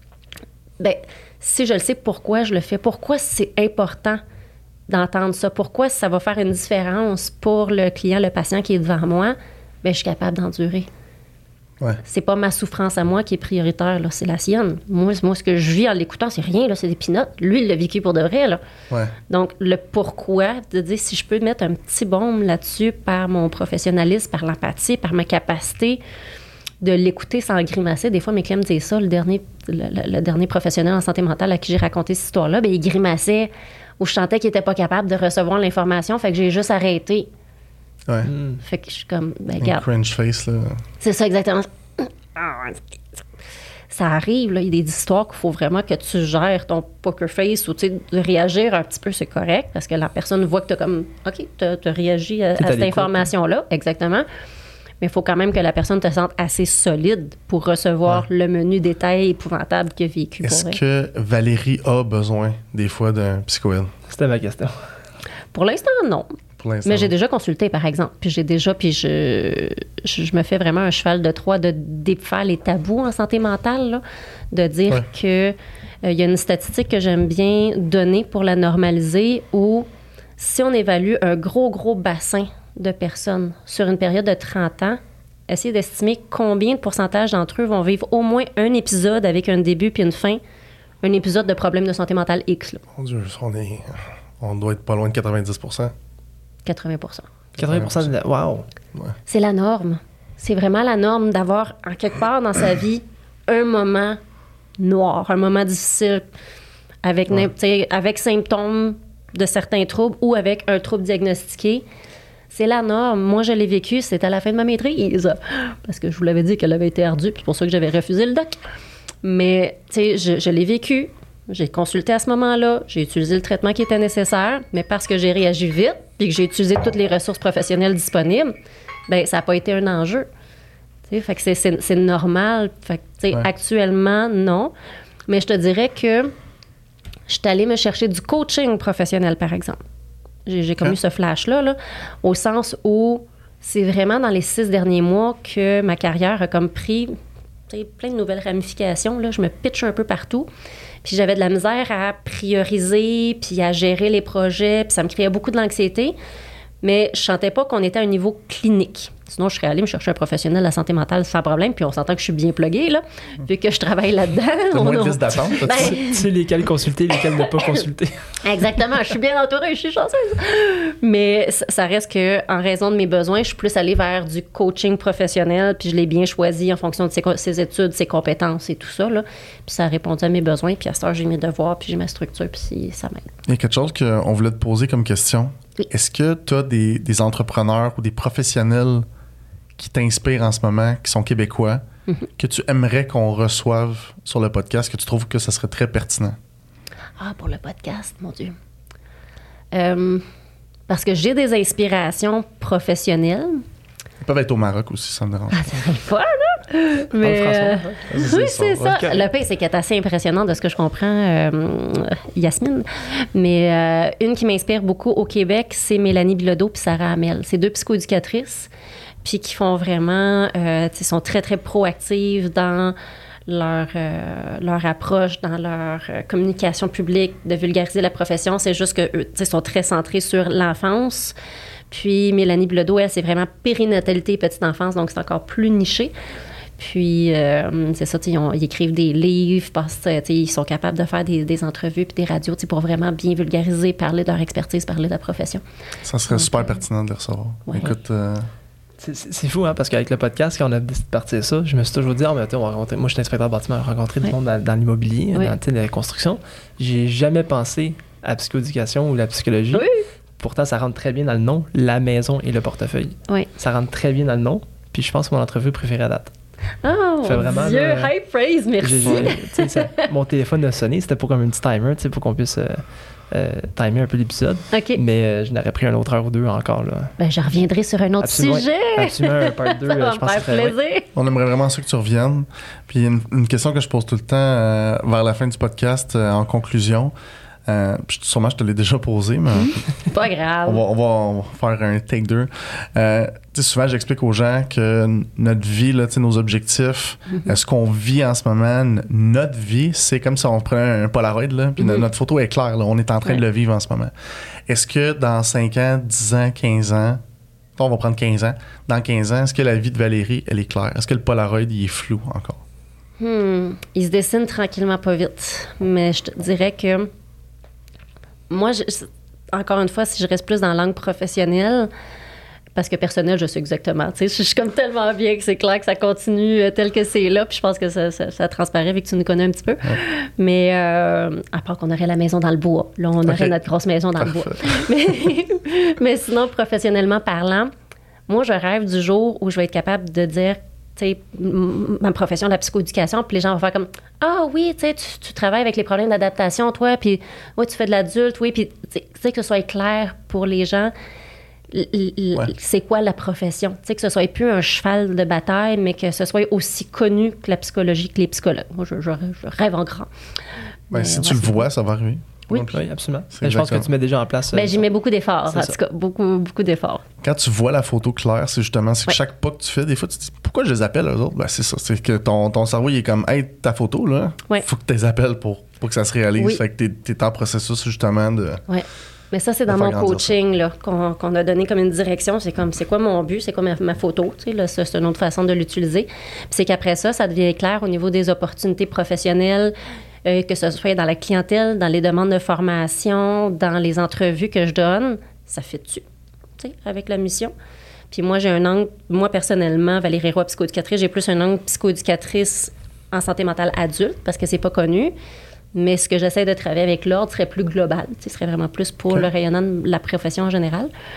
B: Bien, si je le sais, pourquoi je le fais, pourquoi c'est important d'entendre ça, pourquoi ça va faire une différence pour le client, le patient qui est devant moi, bien, je suis capable d'endurer.
A: Ouais.
B: C'est pas ma souffrance à moi qui est prioritaire, là, c'est la sienne. Moi, moi, ce que je vis en l'écoutant, c'est rien, là, c'est des pinottes. Lui, il l'a vécu pour de vrai. Là.
A: Ouais.
B: Donc, le pourquoi, de dire si je peux mettre un petit baume là-dessus par mon professionnalisme, par l'empathie, par ma capacité de l'écouter sans grimacer. Des fois, mes clients me disent ça. Le dernier, le, le- le dernier professionnel en santé mentale à qui j'ai raconté cette histoire-là, bien, il grimaçait ou je sentais qu'il n'était pas capable de recevoir l'information, fait que j'ai juste arrêté.
A: Ouais.
C: Hmm.
B: Fait que je suis comme, ben,
A: Un
B: regarde.
A: cringe face, là.
B: C'est ça, exactement. Ça arrive, là, il y a des histoires qu'il faut vraiment que tu gères ton poker face ou, tu sais, de réagir un petit peu, c'est correct, parce que la personne voit que tu as comme, OK, tu as réagi à, à
C: T'es à
B: cette
C: l'écoute.
B: information-là, exactement. Mais il faut quand même que la personne te sente assez solide pour recevoir le menu détail épouvantable qu'il a vécu pour
A: Est-ce
B: elle.
A: que Valérie a besoin, des fois, d'un psychoïde?
C: C'était ma question.
B: Pour l'instant, non.
A: Pour l'instant.
B: Mais j'ai déjà consulté, par exemple. Puis j'ai déjà, puis je, je, je me fais vraiment un cheval de Troie de défaire les tabous en santé mentale, là, de dire
A: Ouais.
B: que euh, il y a une statistique que j'aime bien donner pour la normaliser où si on évalue un gros, gros bassin de personnes sur une période de trente ans, essayez d'estimer combien de pourcentage d'entre eux vont vivre au moins un épisode avec un début puis une fin, un épisode de problème de santé mentale X, là,
A: Mon Dieu, on, est... on doit être pas loin de quatre-vingt-dix pour cent.
B: quatre-vingts pour cent.
C: quatre-vingts pour cent de la... Wow!
B: C'est la norme. C'est vraiment la norme d'avoir, en quelque part dans sa vie, un moment noir, un moment difficile, avec,
A: Ouais.
B: n'im- tu sais, avec symptômes de certains troubles ou avec un trouble diagnostiqué. c'est la norme. Moi, je l'ai vécu, c'était à la fin de ma maîtrise. Parce que je vous l'avais dit qu'elle avait été ardue, puis c'est pour ça que j'avais refusé le doc. Mais, tu sais, je, je l'ai vécu. J'ai consulté à ce moment-là, j'ai utilisé le traitement qui était nécessaire, mais parce que j'ai réagi vite, puis que j'ai utilisé toutes les ressources professionnelles disponibles, bien, ça n'a pas été un enjeu. Tu sais, fait que c'est, c'est, c'est normal. Fait que, tu sais, ouais. Actuellement, non. Mais je te dirais que je suis allée me chercher du coaching professionnel, par exemple. J'ai, j'ai comme eu ce flash-là, là, au sens où c'est vraiment dans les six derniers mois que ma carrière a comme pris plein de nouvelles ramifications. Là. Je me pitche un peu partout. Puis j'avais de la misère à prioriser, puis à gérer les projets, puis ça me créait beaucoup de l'anxiété. Mais je sentais pas qu'on était à un niveau clinique. Sinon, je serais allée me chercher un professionnel de la santé mentale sans problème, puis on s'entend que je suis bien pluguée, là, vu que je travaille là-dedans.
A: T'as moins de liste d'attente.
B: Ben...
C: Tu sais lesquels consulter, lesquels ne pas consulter.
B: Exactement, je suis bien entourée, je suis chanceuse. Mais ça reste qu'en raison de mes besoins, je suis plus allée vers du coaching professionnel, puis je l'ai bien choisi en fonction de ses, ses études, ses compétences et tout ça, là. Puis ça a répondu à mes besoins, puis à ce temps, j'ai mes devoirs, puis j'ai ma structure, puis ça m'aide.
A: Il y a quelque chose qu'on voulait te poser comme question.
B: Oui.
A: Est-ce que tu as des, des entrepreneurs ou des professionnels qui t'inspirent en ce moment, qui sont québécois, mm-hmm. que tu aimerais qu'on reçoive sur le podcast, que tu trouves que ça serait très pertinent?
B: Ah, pour le podcast, mon Dieu. Euh, parce que j'ai des inspirations professionnelles.
A: Ils peuvent être au Maroc aussi, ça me dérange.
B: Ah, c'est pas, là! Mais, euh, oui, c'est, c'est ça. Okay. Le pire, c'est qu'elle est assez impressionnante de ce que je comprends, euh, Yasmine. Mais euh, une qui m'inspire beaucoup au Québec, c'est Mélanie Bilodeau puis Sarah Hamel. C'est deux psychoéducatrices, puis qui font vraiment, euh, tu sais, sont très, très proactives dans leur, euh, leur approche, dans leur euh, communication publique, de vulgariser la profession. C'est juste qu'eux, tu sais, sont très centrés sur l'enfance. Puis Mélanie Bilodeau, elle, c'est vraiment périnatalité et petite enfance, donc c'est encore plus niché. Puis, euh, c'est ça, ils, ont, ils écrivent des livres, parce que ils sont capables de faire des, des entrevues puis des radios pour vraiment bien vulgariser, parler de leur expertise, parler de la profession.
A: Ça serait donc, super euh, pertinent de les recevoir.
B: Ouais.
A: Écoute... Euh...
C: C'est, c'est fou, hein, parce qu'avec le podcast, quand on a décidé de partir ça, je me suis toujours dit, oh, mais, on va rencontrer, moi, je suis inspecteur de bâtiment, on va rencontrer ouais. du monde dans, dans l'immobilier, ouais. dans la construction. J'ai jamais pensé à la psychoéducation ou la psychologie. Oui. Pourtant, ça rentre très bien dans le nom, la maison et le portefeuille. Oui. Ça rentre très bien dans le nom, puis je pense que mon entrevue préférée à date.
B: Oh, fait vraiment, Dieu, là, high praise, merci. J'ai,
C: j'ai, ça, mon téléphone a sonné, c'était pour comme un petit timer, pour qu'on puisse euh, euh, timer un peu l'épisode. Okay. Mais euh, je n'aurais pris une autre heure ou deux encore. Là.
B: Ben, je reviendrai sur un autre
C: absolument,
B: sujet.
C: Absolument, un part deux,
B: ça
C: je pense
B: que ça plaisir. Ouais.
A: On aimerait vraiment ça que tu reviennes. Puis une, une question que je pose tout le temps euh, vers la fin du podcast, euh, en conclusion. Euh, sûrement, je te l'ai déjà posé, mais...
B: Pas grave.
A: On va, on, va, on va faire un take deux. Euh, souvent, j'explique aux gens que notre vie, là, nos objectifs, mm-hmm. ce qu'on vit en ce moment, notre vie, c'est comme si on prenait un Polaroid, là, puis mm-hmm. notre photo est claire. Là, on est en train ouais. de le vivre en ce moment. Est-ce que dans cinq ans, dix ans, quinze ans, on va prendre quinze ans, dans quinze ans, est-ce que la vie de Valérie, elle est claire? Est-ce que le Polaroid, il est flou encore?
B: Hmm. Il se dessine tranquillement pas vite. Mais je te dirais que moi, je, encore une fois, si je reste plus dans la langue professionnelle, parce que personnel, je sais exactement. Tu sais, je suis comme tellement bien que c'est clair que ça continue tel que c'est là. Puis je pense que ça, ça, ça transparaît vu que tu nous connais un petit peu. Ouais. Mais euh, à part qu'on aurait la maison dans le bois. Là, on okay. aurait notre grosse maison dans Parfait. le bois. mais, mais sinon, professionnellement parlant, moi, je rêve du jour où je vais être capable de dire, tu sais, ma profession de la psychoéducation, puis les gens vont faire comme « Ah oui, tu sais, tu travailles avec les problèmes d'adaptation, toi, puis oui, tu fais de l'adulte, oui. » Puis, tu sais, que ce soit clair pour les gens, l- l- ouais. c'est quoi la profession? Tu sais, que ce soit plus un cheval de bataille, mais que ce soit aussi connu que la psychologie, que les psychologues. Moi, je, je, je rêve en grand.
A: Ben, si tu le vois, ça va arriver.
C: Oui, oui, absolument. Je pense que tu mets déjà en place...
B: Ben, j'y mets beaucoup d'efforts, en tout cas. Beaucoup, beaucoup d'efforts.
A: Quand tu vois la photo claire, c'est justement c'est que ouais. chaque pas que tu fais, des fois, tu te dis « Pourquoi je les appelle, eux autres? » Ben, c'est ça. C'est que ton, ton cerveau, il est comme « Hey, ta photo, là, ouais. faut que tu les appelles pour, pour que ça se réalise. Oui. » Fait que t'es, t'es en processus, justement, de...
B: Oui. Mais ça, c'est dans mon coaching là, qu'on, qu'on a donné comme une direction. C'est comme, c'est quoi mon but? C'est quoi ma, ma photo? Tu sais, là, c'est, c'est une autre façon de l'utiliser. Puis c'est qu'après ça, ça devient clair au niveau des opportunités professionnelles, Euh, que ce soit dans la clientèle, dans les demandes de formation, dans les entrevues que je donne, ça fait dessus, tu sais, avec la mission. Puis moi, j'ai un angle, moi personnellement, Valérie Roy, psychoéducatrice, j'ai plus un angle psychoéducatrice en santé mentale adulte, parce que c'est pas connu. Mais ce que j'essaie de travailler avec l'ordre serait plus global, tu sais, serait vraiment plus pour okay. le rayonnement de la profession en général.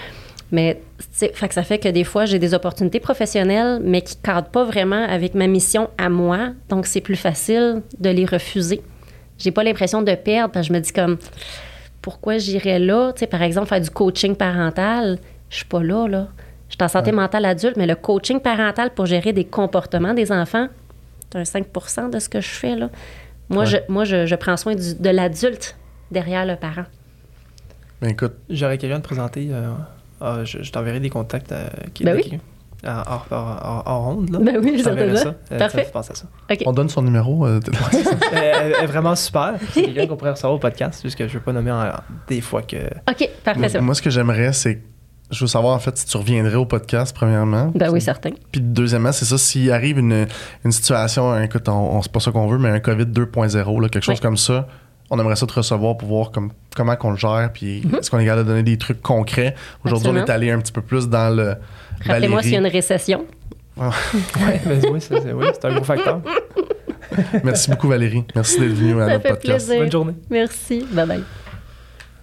B: Mais fait que ça fait que des fois, j'ai des opportunités professionnelles, mais qui ne cadrent pas vraiment avec ma mission à moi. Donc, c'est plus facile de les refuser. J'ai pas l'impression de perdre parce que je me dis comme, pourquoi j'irais là? Tu sais, par exemple, faire du coaching parental, je suis pas là, là. Je suis en santé ouais. mentale adulte, mais le coaching parental pour gérer des comportements des enfants, c'est un cinq pour cent de ce que je fais, là. Moi, ouais. je, moi je, je prends soin du, de l'adulte derrière le parent.
A: Ben écoute,
C: j'aurais quelqu'un à te présenter. Euh, euh, je, je t'enverrai des contacts euh, qui
B: ben oui.
C: hors, hors, hors, hors ronde. Là.
B: Ben oui,
C: je t'enverrai ça.
B: Euh, Parfait.
C: Ça, pense à ça.
B: Okay.
A: On donne son numéro. Euh,
C: elle, elle est vraiment super. C'est quelqu'un qu'on pourrait recevoir au podcast, juste que je ne veux pas nommer en, des fois que...
B: OK, parfait.
A: Moi,
B: ça.
A: moi, ce que j'aimerais, c'est... Je veux savoir, en fait, si tu reviendrais au podcast, premièrement.
B: Ben oui, certain.
A: Puis deuxièmement, c'est ça, s'il arrive une, une situation, écoute, on, on, c'est pas ça qu'on veut, mais un COVID deux point zéro, là, quelque chose oui. comme ça, on aimerait ça te recevoir pour voir comme, comment qu'on le gère, puis mm-hmm. est-ce qu'on est capable de donner des trucs concrets. Aujourd'hui, Absolument. On est allé un petit peu plus dans le...
B: Rappelez-moi s'il y a une récession.
C: Ouais, ben oui, ça, c'est, oui, c'est un gros facteur.
A: Merci beaucoup, Valérie. Merci d'être venue à
B: ça
A: notre
B: fait
A: podcast.
B: Plaisir.
C: Bonne journée.
B: Merci. Bye-bye.